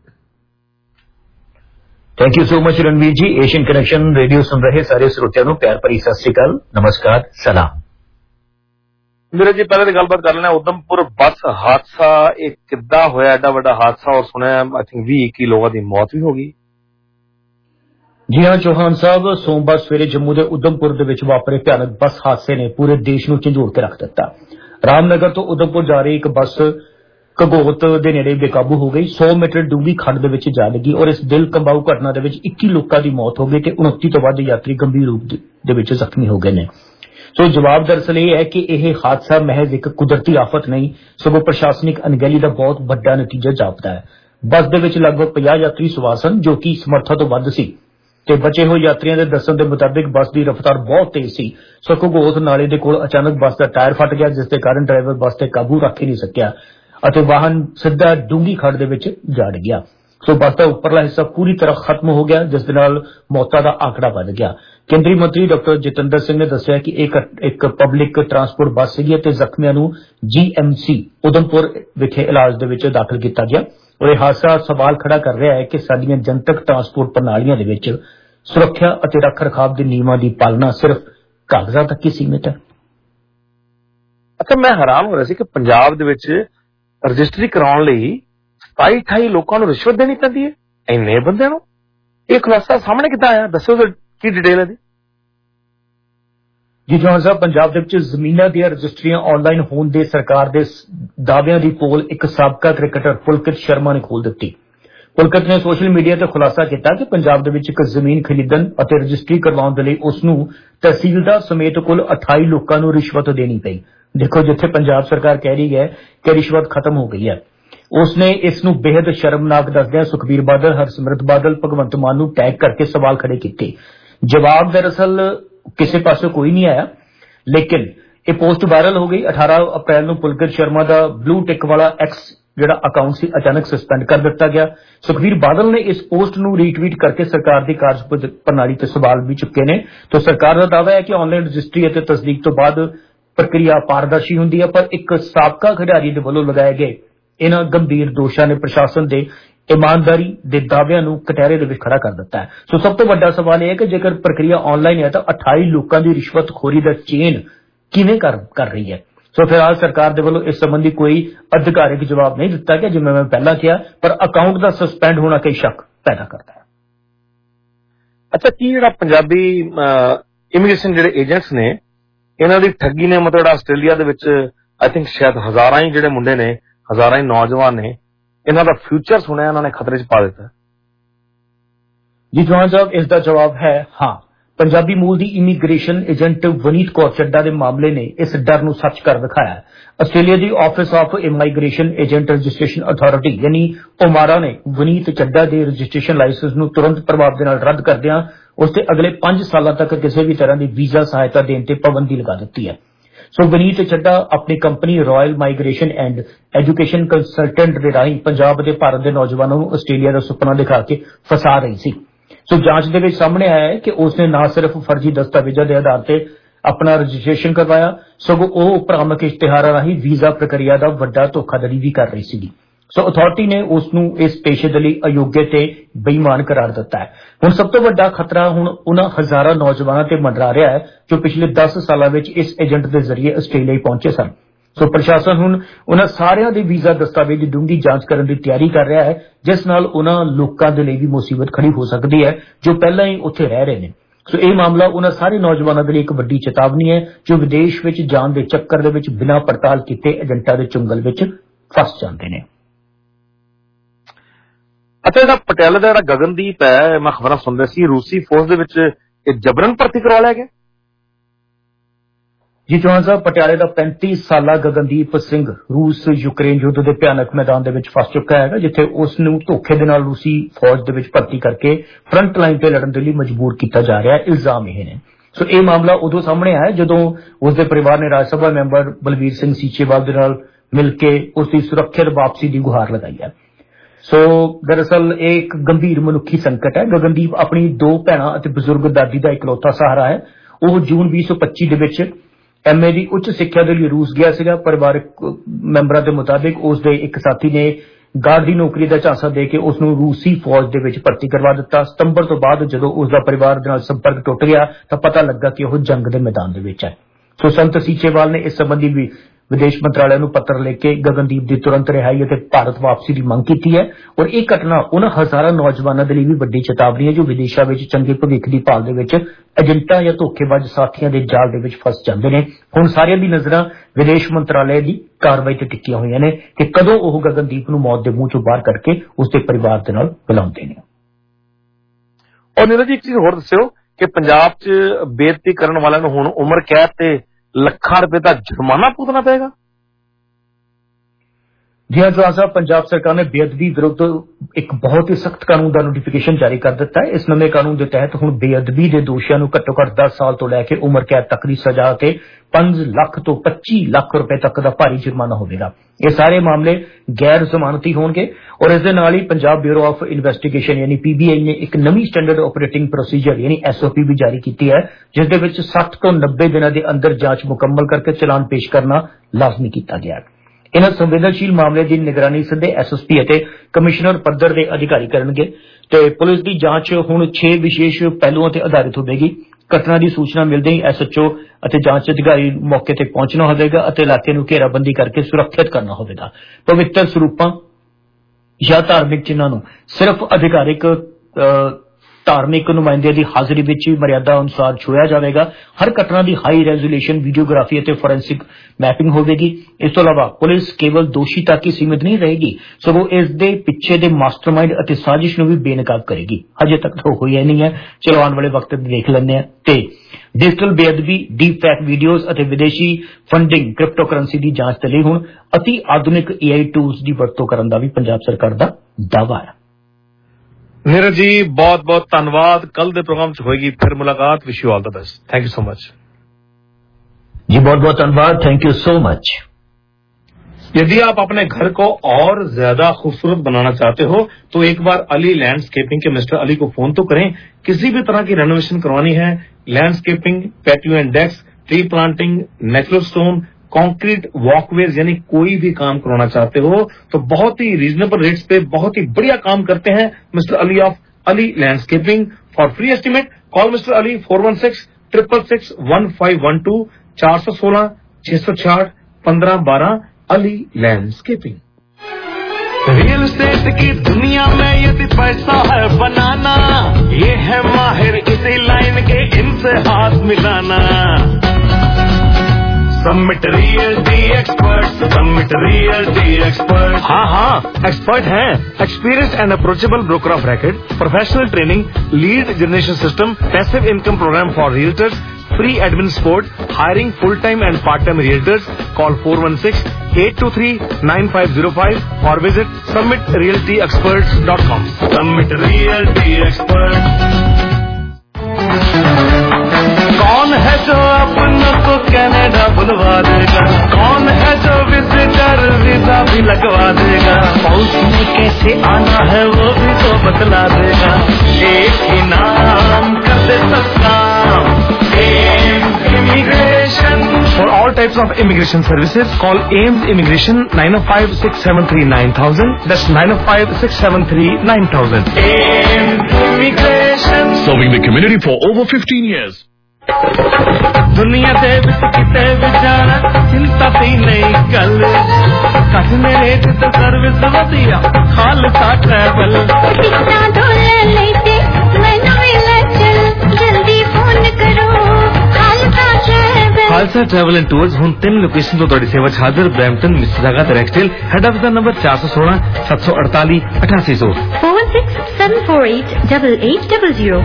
Thank you so much Ranveer ji. Asian connection radio सुन रहे सारे श्रोतिਆਂ ਨੂੰ ਪਿਆਰ ਭਰੀ ਸਤਿ ਸ੍ਰੀ ਅਕਾਲ, ਨਮਸਕਾਰ, ਸਲਾਮ। नीरज जी पहले गलबात कर लेना उधमपुर बस हादसा एक किद्दा होया एडा बड़ा हादसा और सुना आई थिंक 20-21 लोगों की मौत भी होगी। जी हाँ चौहान साहब, सोमवार सवेरे जम्मू के उधमपुर दे विच वापरे भयानक बस हादसे ने पूरे देश नूं झंझोड़ के रख दिता। रामनगर तो उधमपुर जा रही एक बस घगोत दे नेड़े बेकाबू हो गई, 100 मीटर डूंगी खड्ड दे विच जा लगी और इस दिल कंबाऊ घटना दे विच 21 लोगों की मौत हो गई ते 29 तो वध यात्री गंभीर रूप दे विच जख्मी हो गए ने। तो जवाब दरअसल यह है कि यह हादसा महज एक कुदरती आफत नहीं सगों प्रशासनिक अनगहली का बहुत बड़ा नतीजा जापदा है। बस दे विच लगभग 50 यात्री सवार सन जो कि समर्था तो वध सी ते बचे हुए यात्रियों के दस्सण के मुताबिक बस की रफ्तार बहुत तेज सी। घगोत नाले के कोल अचानक बस का टायर फट गया जिसके कारण ड्राइवर बस ते काबू रख ही नहीं सकिया अते वाहन सीधा डूंगी खड्ड दे विच जा गया। सो बस का उपरला हिस्सा पूरी तरह खत्म हो गया जिस दे नाल मौतां दा आंकड़ा बढ़ गया। केंद्रीय मंत्री डॉक्टर जितेंद्र सिंह ने दस्सिया कि एक पब्लिक ट्रांसपोर्ट बस सीगी ते जख्मियां नूं GMC उधमपुर विखे इलाज दे विच दाखिल किया गया और यह हादसा सवाल खड़ा कर रहा है कि साडीआं जनतक ट्रांसपोर्ट प्रणालियां दे विच सुरक्षा अते रख रखाव दे नियमां दी पालना सिर्फ कागजां तक ही सीमित है। अच्छा मैं हैरान हो रहा सी कि पंजाब दे विच रजिस्ट्री कराउण लई 27-28 लोकां नूं रिश्वत देनी पैंदी है इन्ने बंदिआं नूं। ये खुलासा सामने किद्दां आया दस्सो की डिटेल है जी जवान साहब, पंजाब दे विच जमीनां दी रजिस्ट्रियां ऑनलाइन होण दे सरकार दे दाविਆਂ दी पोल एक साबका क्रिकेटर पुलकित शर्मा ने खोल दित्ती। पुलकित ने सोशल मीडिया ते खुलासा किया कि पंजाब दे विच एक जमीन खरीदण अते रजिस्ट्री करवाउण दे लई उस नूं तहसीलदार समेत कुल 28 लोकां नूं रिश्वत देनी पई। देखो जिथे पंजाब सरकार कह रही है कि रिश्वत खत्म हो गई है, उसने इस नूं बेहद शर्मनाक दसदिआं सुखबीर बादल, हरसिमरत बादल, भगवंत मान नूं टैग करके सवाल खड़े किए। जवाब दरअसल किसी पासे कोई नहीं आया लेकिन ये पोस्ट वायरल हो गई। 18 अप्रैल नूं पुलकित शर्मा का ब्लू टिक वाला एक्स जिहड़ा अकाउंट सी अचानक सस्पेंड कर दिता गया। सुखबीर बादल ने इस पोस्ट नूं रीट्वीट करके सरकार की कार्य प्रणाली ते सवाल भी चुके ने। तो सरकार का दावा है कि ऑनलाइन रजिस्ट्री अते तस्दीक तो बाद प्रक्रिया पारदर्शी हुंदी है पर एक साबका खिडारी दे वल्लों लगाए गए इन्हां गंभीर दोषां ने प्रशासन दे ईमानदारी दे दाविਆਂ ਨੂੰ कटहरे ਦੇ ਵਿੱਚ ਖੜਾ ਕਰ ਦਿੱਤਾ है। सो सब तो ਵੱਡਾ सवाल यह है कि जेकर प्रक्रिया ऑनलाइन है तो 28 लोगों की रिश्वतखोरी का चेन किवें कर रही है। सो फिलहाल सरकार दे वल्लों इस संबंधी कोई अधिकारिक जवाब नहीं दिता गया जिवें मैं पहला किया, पर अकाउंट का सस्पेंड होना कई शक पैदा करता है। अच्छा की जिहड़ा पंजाबी इमीग्रेशन जिहड़े एजेंट्स ने इन्हां दी ठगी ने मतलब Australia they which I think शायद हजारां ही जिहड़े मुंडे ने हजारां ही नौजवान ने इन्हां दा फ्यूचर सुनिया इन्होंने खतरे च पा दिता। जी जवान साहब, इसका जवाब है हाँ। पंजाबी मूल की इमीग्रेशन एजेंट वनीत कौर चड्डा के मामले ने इस डर नूं सच कर दिखाया। आस्ट्रेलिया की office of immigration agent registration authority यानी ओमारा ने वनीत चड्डा के रजिस्ट्रेशन लाइसेंस नूं तुरंत प्रभाव के नाल रद्द करदिआं उसते अगले 5 सालों तक किसी भी तरह की वीजा सहायता देने ते पाबंदी लगा दी है। सो वनीत चड्डा अपनी कंपनी royal migration and education consultant के राही पंजाब के भारत के नौजवानों को आस्ट्रेलिया का सुपना दिखा के फसा रही सी। ਸੋ ਜਾਂਚ ਦੇ ਵਿੱਚ ਸਾਹਮਣੇ ਆਇਆ ਹੈ ਕਿ ਉਸਨੇ ਨਾ ਸਿਰਫ ਫਰਜ਼ੀ ਦਸਤਾਵੇਜ਼ਾਂ ਦੇ ਆਧਾਰ ਤੇ ਆਪਣਾ ਰਜਿਸਟ੍ਰੇਸ਼ਨ ਕਰਵਾਇਆ, ਸਗੋਂ ਉਹ ਭਰਾਮਕ ਇਸ਼ਤਿਹਾਰਾਂ ਰਾਹੀਂ ਵੀਜ਼ਾ ਪ੍ਰਕਿਰਿਆ ਦਾ ਵੱਡਾ ਧੋਖਾਧੜੀ ਵੀ ਕਰ ਰਹੀ ਸੀਗੀ। ਸੋ ਅਥਾਰਟੀ ਨੇ ਉਸ ਨੂੰ ਇਸ ਪੇਸ਼ੇ ਦੇ ਲਈ ਅਯੋग्य ਤੇ ਬੇਈਮਾਨ ਕਰਾਰ ਦਿੱਤਾ ਹੈ। ਹੁਣ ਸਭ ਤੋਂ ਵੱਡਾ ਖਤਰਾ ਹੁਣ ਉਹਨਾਂ ਹਜ਼ਾਰਾਂ ਨੌਜਵਾਨਾਂ ਤੇ ਮੰਡਰਾ ਰਿਹਾ ਹੈ ਜੋ ਪਿਛਲੇ 10 ਸਾਲਾਂ ਵਿੱਚ ਇਸ ਏਜੰਟ ਦੇ ਜ਼ਰੀਏ ਆਸਟ੍ਰੇਲੀਆ ਪਹੁੰਚੇ ਸਨ। ਸੋ ਪ੍ਰਸ਼ਾਸਨ ਹੁਣ ਉਹਨਾਂ ਸਾਰਿਆਂ ਦੇ ਵੀਜ਼ਾ ਦਸਤਾਵੇਜ਼ ਦੀ ਡੂੰਘੀ ਜਾਂਚ ਕਰਨ ਦੀ ਤਿਆਰੀ ਕਰ ਰਿਹਾ ਹੈ, ਜਿਸ ਨਾਲ ਉਹਨਾਂ ਲੋਕਾਂ ਦੇ ਲਈ ਵੀ ਮੁਸੀਬਤ ਖੜੀ ਹੋ ਸਕਦੀ ਹੈ ਜੋ ਪਹਿਲਾਂ ਹੀ ਉੱਥੇ ਰਹਿ ਰਹੇ ਨੇ। ਸੋ ਇਹ ਮਾਮਲਾ ਉਹਨਾਂ ਸਾਰੇ ਨੌਜਵਾਨਾਂ ਦੇ ਲਈ ਇੱਕ ਵੱਡੀ ਚੇਤਾਵਨੀ ਹੈ ਜੋ ਵਿਦੇਸ਼ ਵਿੱਚ ਜਾਣ ਦੇ ਚੱਕਰ ਦੇ ਵਿੱਚ ਬਿਨਾਂ ਪੜਤਾਲ ਕੀਤੇ ਏਜੰਟਾਂ ਦੇ ਚੁੰਗਲ ਵਿੱਚ ਫਸ ਜਾਂਦੇ ਨੇ। ਅਤੇ ਜਿਹੜਾ ਪਟਿਆਲਾ ਦਾ ਜਿਹੜਾ ਗਗਨਦੀਪ ਹੈ, ਮੈਂ ਖਬਰਾਂ ਸੁਣਦਾ ਸੀ ਰੂਸੀ ਫੌਜ ਦੇ ਵਿੱਚ ਜਬਰਨ ਭਰਤੀ ਕਰਵਾ ਲਿਆ ਗਿਆ। ਜੀ ਚੌਹਾਨ ਸਾਹਿਬ, ਪਟਿਆਲੇ ਦਾ 35 ਸਾਲਾ ਗਗਨਦੀਪ ਸਿੰਘ ਰੂਸ ਯੂਕਰੇਨ ਯੁੱਧ ਦੇ ਭਿਆਨਕ ਮੈਦਾਨ ਦੇ ਵਿੱਚ ਫਸ ਚੁੱਕਾ ਹੈਗਾ, ਜਿੱਥੇ ਉਸ ਨੂੰ ਧੋਖੇ ਦੇ ਨਾਲ ਰੂਸੀ ਫੌਜ ਦੇ ਵਿੱਚ ਭਰਤੀ ਕਰਕੇ ਫਰੰਟ ਲਾਈਨ ਤੇ ਲੜਨ ਦੇ ਲਈ ਮਜਬੂਰ ਕੀਤਾ ਜਾ ਰਿਹਾ ਹੈ। ਇਲਜ਼ਾਮ ਇਹ ਨੇ। ਸੋ ਇਹ ਮਾਮਲਾ ਉਦੋਂ ਸਾਹਮਣੇ ਆਇਆ ਜਦੋਂ ਉਸ ਦੇ ਪਰਿਵਾਰ ਨੇ ਰਾਜ ਸਭਾ ਮੈਂਬਰ ਬਲਵੀਰ ਸਿੰਘ ਸੀਚੇਵਾਲ ਦੇ ਨਾਲ ਮਿਲ ਕੇ ਉਸ ਦੀ ਸੁਰੱਖਿਅਤ ਵਾਪਸੀ ਦੀ ਗੁਹਾਰ ਲਗਾਈ ਹੈ। ਸੋ ਦਰਅਸਲ ਇਹ ਇੱਕ ਗੰਭੀਰ ਮਨੁੱਖੀ ਸੰਕਟ ਹੈ। ਗਗਨਦੀਪ ਆਪਣੀ 2 ਭੈਣਾਂ ਅਤੇ ਬਜ਼ੁਰਗ ਦਾਦੀ ਦਾ ਇਕਲੌਤਾ ਸਹਾਰਾ ਹੈ। ਉਹ ਜੂਨ 2025 ਦੇ ਵਿੱਚ MA ਦੀ ਉੱਚ ਸਿੱਖਿਆ ਦੇ ਲਈ ਰੂਸ ਗਿਆ ਸੀਗਾ। ਪਰਿਵਾਰਕ ਮੈਂਬਰਾਂ ਦੇ ਮੁਤਾਬਿਕ ਉਸ ਦੇ ਇੱਕ ਸਾਥੀ ਨੇ ਗਾਰਡ ਦੀ ਨੌਕਰੀ ਦਾ ਝਾਂਸਾ ਦੇ ਕੇ ਉਸ ਨੂੰ ਰੂਸੀ ਫੌਜ ਦੇ ਵਿੱਚ ਭਰਤੀ ਕਰਵਾ ਦਿੱਤਾ। ਸਤੰਬਰ ਤੋਂ ਬਾਅਦ ਜਦੋਂ ਉਸ ਦਾ ਪਰਿਵਾਰ ਦੇ ਨਾਲ ਸੰਪਰਕ ਟੁੱਟ ਗਿਆ ਤਾਂ ਪਤਾ ਲੱਗਾ ਕਿ ਉਹ ਜੰਗ ਦੇ ਮੈਦਾਨ ਦੇ ਵਿੱਚ ਹੈ। ਸੋ ਸੰਤ ਸੀਚੇਵਾਲ ਨੇ ਇਸ ਸੰਬੰਧੀ ਵੀ ਵਿਦੇਸ਼ ਮੰਤਰਾਲੇ ਨੂੰ ਪੱਤਰ ਲਿਖ ਕੇ ਗਗਨਦੀਪ ਦੀ ਤੁਰੰਤ ਰਿਹਾਈ ਅਤੇ ਭਾਰਤ ਵਾਪਸੀ ਦੀ ਮੰਗ ਕੀਤੀ ਹੈ। ਔਰ ਇਹ ਘਟਨਾ ਉਹਨਾਂ ਹਜ਼ਾਰਾਂ ਨੌਜਵਾਨਾਂ ਦੇ ਲਈ ਵੀ ਵੱਡੀ ਚੇਤਾਵਨੀ ਹੈ ਜੋ ਵਿਦੇਸ਼ਾਂ ਵਿੱਚ ਚੰਗੇ ਭਵਿੱਖ ਦੀ ਭਾਲ ਦੇ ਵਿੱਚ ਏਜੰਟਾਂ ਜਾਂ ਧੋਖੇਬਾਜ਼ ਸਾਥੀਆਂ ਦੇ ਜਾਲ ਦੇ ਵਿੱਚ ਫਸ ਜਾਂਦੇ ਨੇ। ਹੁਣ ਸਾਰਿਆਂ ਦੀ ਨਜ਼ਰਾਂ ਵਿਦੇਸ਼ ਮੰਤਰਾਲੇ ਦੀ ਕਾਰਵਾਈ ਤੇ ਟਿੱਕੀਆਂ ਹੋਈਆਂ ਨੇ ਕਿ ਕਦੋਂ ਉਹ ਗਗਨਦੀਪ ਨੂੰ ਮੌਤ ਦੇ ਮੂੰਹ ਚੋਂ ਬਾਹਰ ਕੱਢ ਕੇ ਉਸ ਦੇ ਪਰਿਵਾਰ ਦੇ ਨਾਲ ਮਿਲਾਉਂਦੇ ਨੇ। ਔਰ ਨੀਰਜ ਜੀ, ਇੱਕ ਚੀਜ਼ ਹੋਰ ਦੱਸਿਓ ਕਿ ਪੰਜਾਬ 'ਚ ਬੇਇੱਜ਼ਤੀ ਕਰਨ ਵਾਲਿਆਂ ਨੂੰ ਹੁਣ ਉਮਰ ਕੈਦ ਤੇ ਲੱਖਾਂ ਰੁਪਏ ਦਾ ਜੁਰਮਾਨਾ ਭੁਗਤਣਾ ਪਏਗਾ। ਜੀ ਹਾਂ ਜਵਾਨ ਸਾਹਿਬ, ਪੰਜਾਬ ਸਰਕਾਰ ਨੇ ਬੇਅਦਬੀ ਵਿਰੁੱਧ ਇੱਕ ਬਹੁਤ ਹੀ ਸਖਤ ਕਾਨੂੰਨ ਦਾ ਨੋਟੀਫਿਕੇਸ਼ਨ ਜਾਰੀ ਕਰ ਦਿੱਤਾ ਹੈ। ਇਸ ਨਵੇਂ ਕਾਨੂੰਨ ਦੇ ਤਹਿਤ ਹੁਣ ਬੇਅਦਬੀ ਦੇ ਦੋਸ਼ੀਆਂ ਨੂੰ ਘੱਟੋ-ਘੱਟ 10 ਸਾਲ ਤੋਂ ਲੈ ਕੇ ਉਮਰ ਕੈਦ ਤੱਕ ਦੀ ਸਜ਼ਾ ਅਤੇ 5 ਲੱਖ ਤੋਂ 25 ਲੱਖ ਰੁਪਏ ਤੱਕ ਦਾ ਭਾਰੀ ਜੁਰਮਾਨਾ ਹੋਵੇਗਾ। ਇਹ ਸਾਰੇ ਮਾਮਲੇ ਗੈਰ ਜ਼ਮਾਨਤੀ ਹੋਣਗੇ ਔਰ ਇਸ ਦੇ ਨਾਲ ਹੀ ਪੰਜਾਬ ਬਿਊਰੋ ਆਫ ਇਨਵੈਸਟੀਗੇਸ਼ਨ ਯਾਨੀ PBI ਨੇ ਇੱਕ ਨਵੀਂ ਸਟੈਂਡਰਡ ਆਪਰੇਟਿੰਗ ਪ੍ਰੋਸੀਜਰ ਯਾਨੀ SOP ਵੀ ਜਾਰੀ ਕੀਤੀ ਹੈ, ਜਿਸ ਦੇ ਵਿੱਚ 60 ਤੋਂ 90 ਦਿਨਾਂ ਦੇ ਅੰਦਰ ਜਾਂਚ ਮੁਕੰਮਲ ਕਰਕੇ ਚਲਾਨ ਪੇਸ਼ ਕਰਨਾ ਲਾਜ਼ਮੀ ਕੀਤਾ ਗਿਆ ਹੈ। ਇਹਨਾਂ ਸੰਵੇਦਨਸ਼ੀਲ ਮਾਮਲੇ ਦੀ ਨਿਗਰਾਨੀ ਸਿੱਧੇ SSP ਅਤੇ ਕਮਿਸ਼ਨਰ ਪੱਧਰ ਦੇ ਅਧਿਕਾਰੀ ਕਰਨਗੇ ਤੇ ਪੁਲਿਸ ਦੀ ਜਾਂਚ ਹੁਣ 6 ਵਿਸ਼ੇਸ਼ ਪਹਿਲੂਆਂ ਤੇ ਆਧਾਰਿਤ ਹੋਵੇਗੀ। ਘਟਨਾ ਦੀ ਸੂਚਨਾ ਮਿਲਦੇ ਹੀ SHO ਅਤੇ ਜਾਂਚ ਅਧਿਕਾਰੀ ਮੌਕੇ ਤੇ ਪਹੁੰਚਣਾ ਹੋਵੇਗਾ ਅਤੇ ਇਲਾਕੇ ਨੂੰ ਘੇਰਾਬੰਦੀ ਕਰਕੇ ਸੁਰੱਖਿਅਤ ਕਰਨਾ ਹੋਵੇਗਾ। ਪਵਿੱਤਰ ਸਰੂਪਾਂ ਜਾਂ ਧਾਰਮਿਕ ਚਿੰਨ੍ਹਾਂ ਨੂੰ ਸਿਰਫ ਅਧਿਕਾਰਿਕ ਧਾਰਮਿਕ ਨੁਮਾਇੰਦੇ ਦੀ ਹਾਜ਼ਰੀ ਵਿੱਚ ਹੀ ਮਰਿਆਦਾ ਅਨੁਸਾਰ ਛੁਇਆ ਜਾਵੇਗਾ। ਹਰ ਘਟਨਾ ਦੀ ਹਾਈ ਰੈਜ਼ੋਲੂਸ਼ਨ ਵੀਡੀਓਗ੍ਰਾਫੀ ਅਤੇ ਫੋਰੈਂਸਿਕ ਮੈਪਿੰਗ ਹੋਵੇਗੀ। ਇਸ ਤੋਂ ਇਲਾਵਾ ਪੁਲਿਸ ਕੇਵਲ ਦੋਸ਼ੀ ਤੱਕ ਹੀ ਸੀਮਿਤ ਨਹੀਂ ਰਹੇਗੀ, ਸਗੋਂ ਇਸ ਦੇ ਪਿੱਛੇ ਦੇ ਮਾਸਟਰਮਾਈਂਡ ਅਤੇ ਸਾਜ਼ਿਸ਼ ਨੂੰ ਵੀ ਬੇਨਕਾਬ ਕਰੇਗੀ। ਅਜੇ ਤੱਕ ਤਾਂ ਹੋਈ ਨਹੀਂ ਹੈ, ਚਲੋ ਆਉਣ ਵਾਲੇ ਵਕਤ ਦੇਖ ਲੈਂਦੇ ਹਾਂ। ਤੇ ਡਿਜੀਟਲ ਬੇਅਦਬੀ, ਡੀਪ ਫੈਕ ਵੀਡੀਓਜ਼ ਅਤੇ ਵਿਦੇਸ਼ੀ ਫੰਡਿੰਗ, ਕ੍ਰਿਪਟੋ ਕਰੰਸੀ ਦੀ ਜਾਂਚ ਦੇ ਲਈ ਹੁਣ ਅਤੀ ਆਧੁਨਿਕ AI ਟੂਲਸ ਦੀ ਵਰਤੋਂ ਕਰਨ ਦਾ ਵੀ ਪੰਜਾਬ ਸਰਕਾਰ ਦਾ ਦਾਅਵਾ ਹੈ। ਨੀਰਜ ਜੀ, ਬਹੁਤ ਬਹੁਤ ਧੰਨਵਾਦ। ਕੱਲ ਦੇ प्रोग्राम 'ਚ होएगी फिर मुलाकात। Wish you all the best. Thank you so much जी। बहुत बहुत धन्यवाद। Thank you so much. यदि आप अपने घर को और ज्यादा खूबसूरत बनाना चाहते हो तो एक बार अली लैंडस्केपिंग के मिस्टर अली को फोन तो करें। किसी भी तरह की रेनोवेशन करवानी है, landscaping, patio and desk, tree planting, natural stone, concrete walkways यानी कोई भी काम करवाना चाहते हो तो बहुत ही रीजनेबल रेट्स पे बहुत ही बढ़िया काम करते हैं mister Ali of Ali landscaping. For free estimate call mister Ali 4166661512 416 666 1512 Ali landscaping. Real estate की दुनिया में यदि पैसा है बनाना, ये है माहिर इसी लाइन के, इनसे हाथ मिलाना। Submit realty expert, submit realty expert. हाँ हाँ, एक्सपर्ट हैं। Experience and approachable broker of record, professional training, lead generation system, passive income program for realtors, free admin support, hiring full time and part time realtors. Call 416-823-9505 और visit submitrealtyexperts.com। Submit realty expert. कौन है जो अपनों को Canada बुलवा देगा? कौन है जो विजिटर वीजा भी लगवा देगा? पाउस में कैसे आना है वो भी तो बतला देगा। एक के नाम कर दे सब काम। AIMS immigration. For all types of immigration services, call Ames Immigration 905-673-9000. That's 905-673-9000. Ames Immigration. Serving the community for over 15 years. दुनिया दे विच किते भी जाना चिंता ती नहीं कल कट मेरे तो सर्विस वधिया खालसा ट्रैवल कितना डॉलर लेते मैनू मिला चल जल्दी फोन करो खालसा ट्रैवल एंड टूर्स हुण 3 लोकेशन तो तुहाडी सेवा च हाजिर ब्रैम्पटन मिसिसागा ते Rexdale head of the number 416 748 8800 467488800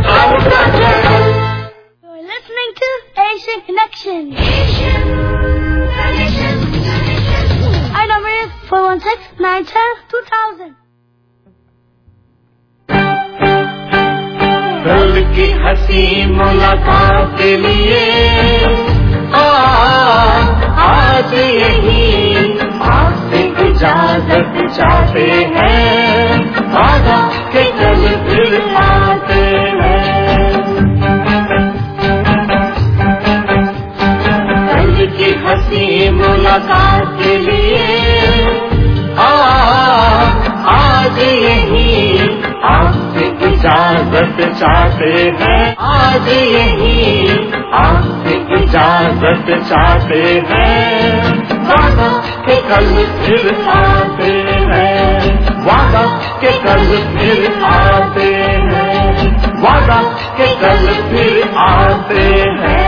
Listening to Asian Connection. Our number is 416-910-2000. कल की हंसी मुलाकात के लिए आज यही आपसे इजाजत चाहते हैं वादा के कल फिर आते हैं कल की हंसी मुलाकात के लिए आज यही आपसे इजाजत चाहते हैं आज यही आपसे इजाजत चाहते हैं वादा के कल फिर आते हैं वादा के कल फिर आते हैं वादा के कल फिर आते हैं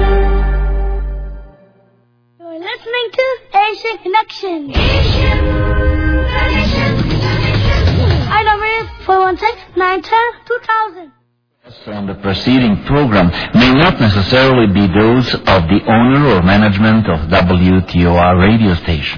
You're listening to Asian Connection. Our number is 416-910-2000. From the preceding program may not necessarily be those of the owner or management of WTOR radio station.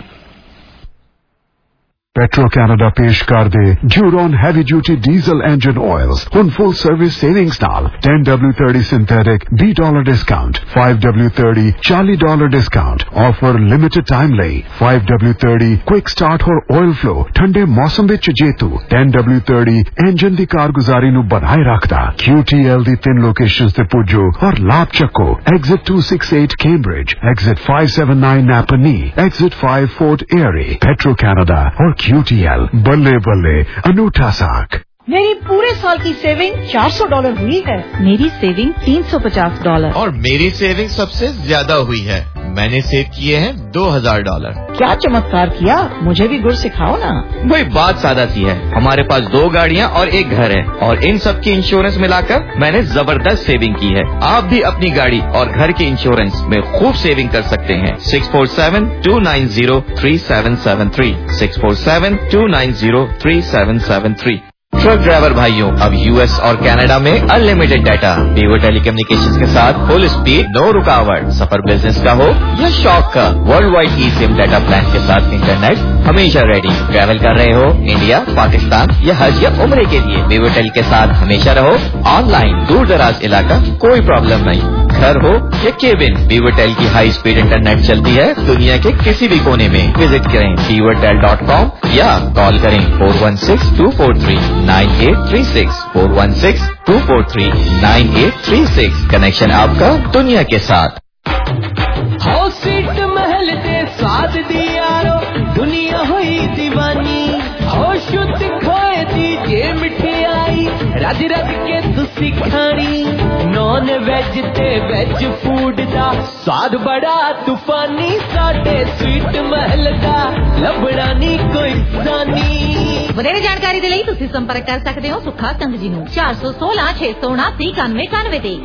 Petro-Canada पेश कर दे Duron Heavy Duty Diesel Engine Oils on full service savings नाल $10W30 synthetic $20 discount $5W30 $40 discount offer limited time लई $5W30 quick start और oil flow ठंडे मौसम विच जेतू $10W30 engine दी कारगुजारी नु बनाए रखदा QTL दी 3 लोकेशंस ते पुजो और लाभ चको exit 268 Cambridge exit 579 Napanee exit 5 Fort Erie Petro-Canada और QTL बल्ले बल्ले अनूठा साक। मेरी पूरे साल की सेविंग $400 हुई है। मेरी सेविंग $350 और मेरी सेविंग सबसे ज्यादा हुई है। मैंने सेव किए हैं $2000। क्या चमत्कार किया, मुझे भी गुर सिखाओ ना। वही बात सादा सी है, हमारे पास 2 गाड़ियाँ और 1 घर है और इन सब की इंश्योरेंस मिलाकर मैंने जबरदस्त सेविंग की है। आप भी अपनी गाड़ी और घर के इंश्योरेंस में खूब सेविंग कर सकते हैं। 647-290-3773 647-290-3773। ट्रक ड्राइवर भाइयों, अब यूएस और कनाडा में अनलिमिटेड डाटा बीवर टेलीकम्युनिकेशंस के साथ फुल स्पीड, नो रुकावट। सफर बिजनेस का हो या शौक का, world wide eSIM data plan के साथ इंटरनेट हमेशा रेडी। ट्रैवल कर रहे हो इंडिया, पाकिस्तान या हज या उम्रे के लिए, बीवर टेल के साथ हमेशा रहो ऑनलाइन। दूर दराज इलाका कोई प्रॉब्लम नहीं, घर हो या केबिन, बीवर टेल की हाई स्पीड इंटरनेट चलती है दुनिया के किसी भी कोने में। विजिट करें beavertel.com या कॉल करें 416-243-9836 416-243-9836। कनेक्शन आपका दुनिया के साथ। हाउस सीट महल दे साथ दियारो दुनिया हुई दीवानी हो शुद्ध खोए दी जे मिठाई रज रज के तुसी खानी नॉन वेज ते वेज फूड दा स्वाद बड़ा तूफानी साडे स्वीट महल दा लभड़ा नी कोई सानी। ਵਧੇਰੇ ਜਾਣਕਾਰੀ ਦੇ ਲਈ ਤੁਸੀਂ ਸੰਪਰਕ ਕਰ ਸਕਦੇ ਹੋ ਸੁੱਖਾ ਕੰਗ ਜੀ ਨੂੰ 416 679 9191 ਤੇ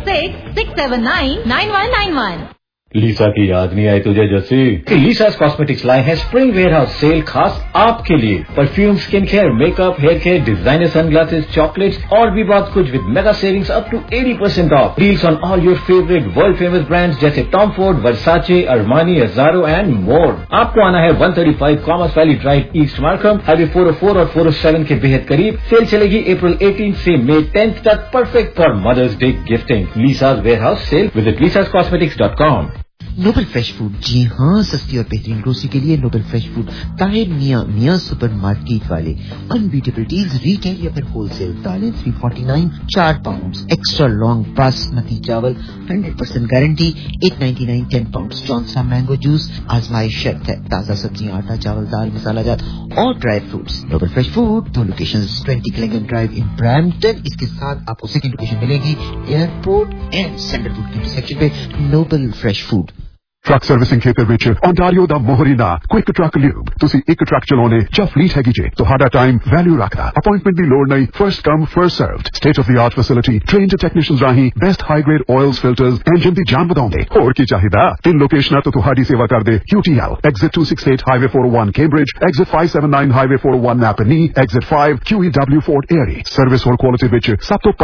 4166799191। लीसा की याद नहीं आई तुझे जैसी? लीसा कॉस्मेटिक्स लाए हैं स्प्रिंग वेयरहाउस सेल खास आपके लिए। Perfume, skin care, makeup, hair care, designer sunglasses, chocolates और भी बहुत कुछ with mega savings up to 80% off. Deals on all your favourite world famous brands जैसे Tom Ford, Versace, Armani, Azzaro and more. आपको आना है 135 Commerce Valley Drive, East Markham, highway 404 और 407 के बेहद करीब। सेल चलेगी अप्रैल 18 से मई 10 तक, perfect for mother's day gifting. Lisa's warehouse sale, visit lisascosmetics.com। Noble Fresh Food, जी हाँ, सस्ती और बेहतरीन ग्रोसरी के लिए Noble Fresh Food, Tahir Mian supermarket वाले। अनबीटेबल डील्स रिटेल या फिर होलसेल। दालें 349 4 पाउंड, एक्स्ट्रा लॉन्ग बासमती चावल 100% गारंटी 899 10 पाउंड। जॉनसा मैंगो जूस, आजमाइश शर्त है। ताजा सब्जियां, आटा, चावल, दाल, मसाला जात और dry fruits. Noble Fresh Food, 2 locations, 20 क्लिंगन ड्राइव इन ब्रैम्पटन। इसके साथ आपको सेकंड लोकेशन मिलेगी एयरपोर्ट एंड सैंडलवुड के इंटरसेक्शन पे। Noble Fresh Food. Truck servicing ਖੇਤਰ ਵਿੱਚ Ontario ਦਾ ਮੋਹਰੀਨਾ ਕੁਇਕ ਟਰੱਕ ਲਿਊਬ। ਤੁਸੀਂ ਇੱਕ ਟਰੱਕ ਚਲਾਉਣੇ ਜਾਂ ਫਲੀਟ ਹੈਗੀ ਜੇ, ਤੁਹਾਡਾ ਟਾਈਮ ਵੈਲਿਊ ਰੱਖਦਾ। ਅਪਾਇੰਟਮੈਂਟ ਦੀ ਲੋੜ ਨਹੀਂ, first come first served. State of the art facility, trained technicians ਰਾਹੀਂ best high grade oils filters, engine ਦੀ ਜਾਨ ਵਧਾਉਂਦੇ। ਹੋਰ ਕੀ ਚਾਹੀਦਾ? 3 ਲੋਕੇਸ਼ਨਾਂ ਤੋਂ ਤੁਹਾਡੀ ਸੇਵਾ ਕਰਦੇ। QTL, Exit 268 Highway 401 Cambridge, Exit 579 Highway 401 Napanee, Exit 5 QEW Fort Erie। Service ਹੋਰ ਕੁਆਲਿਟੀ ਵਿੱਚ ਸਭ ਤੋਂ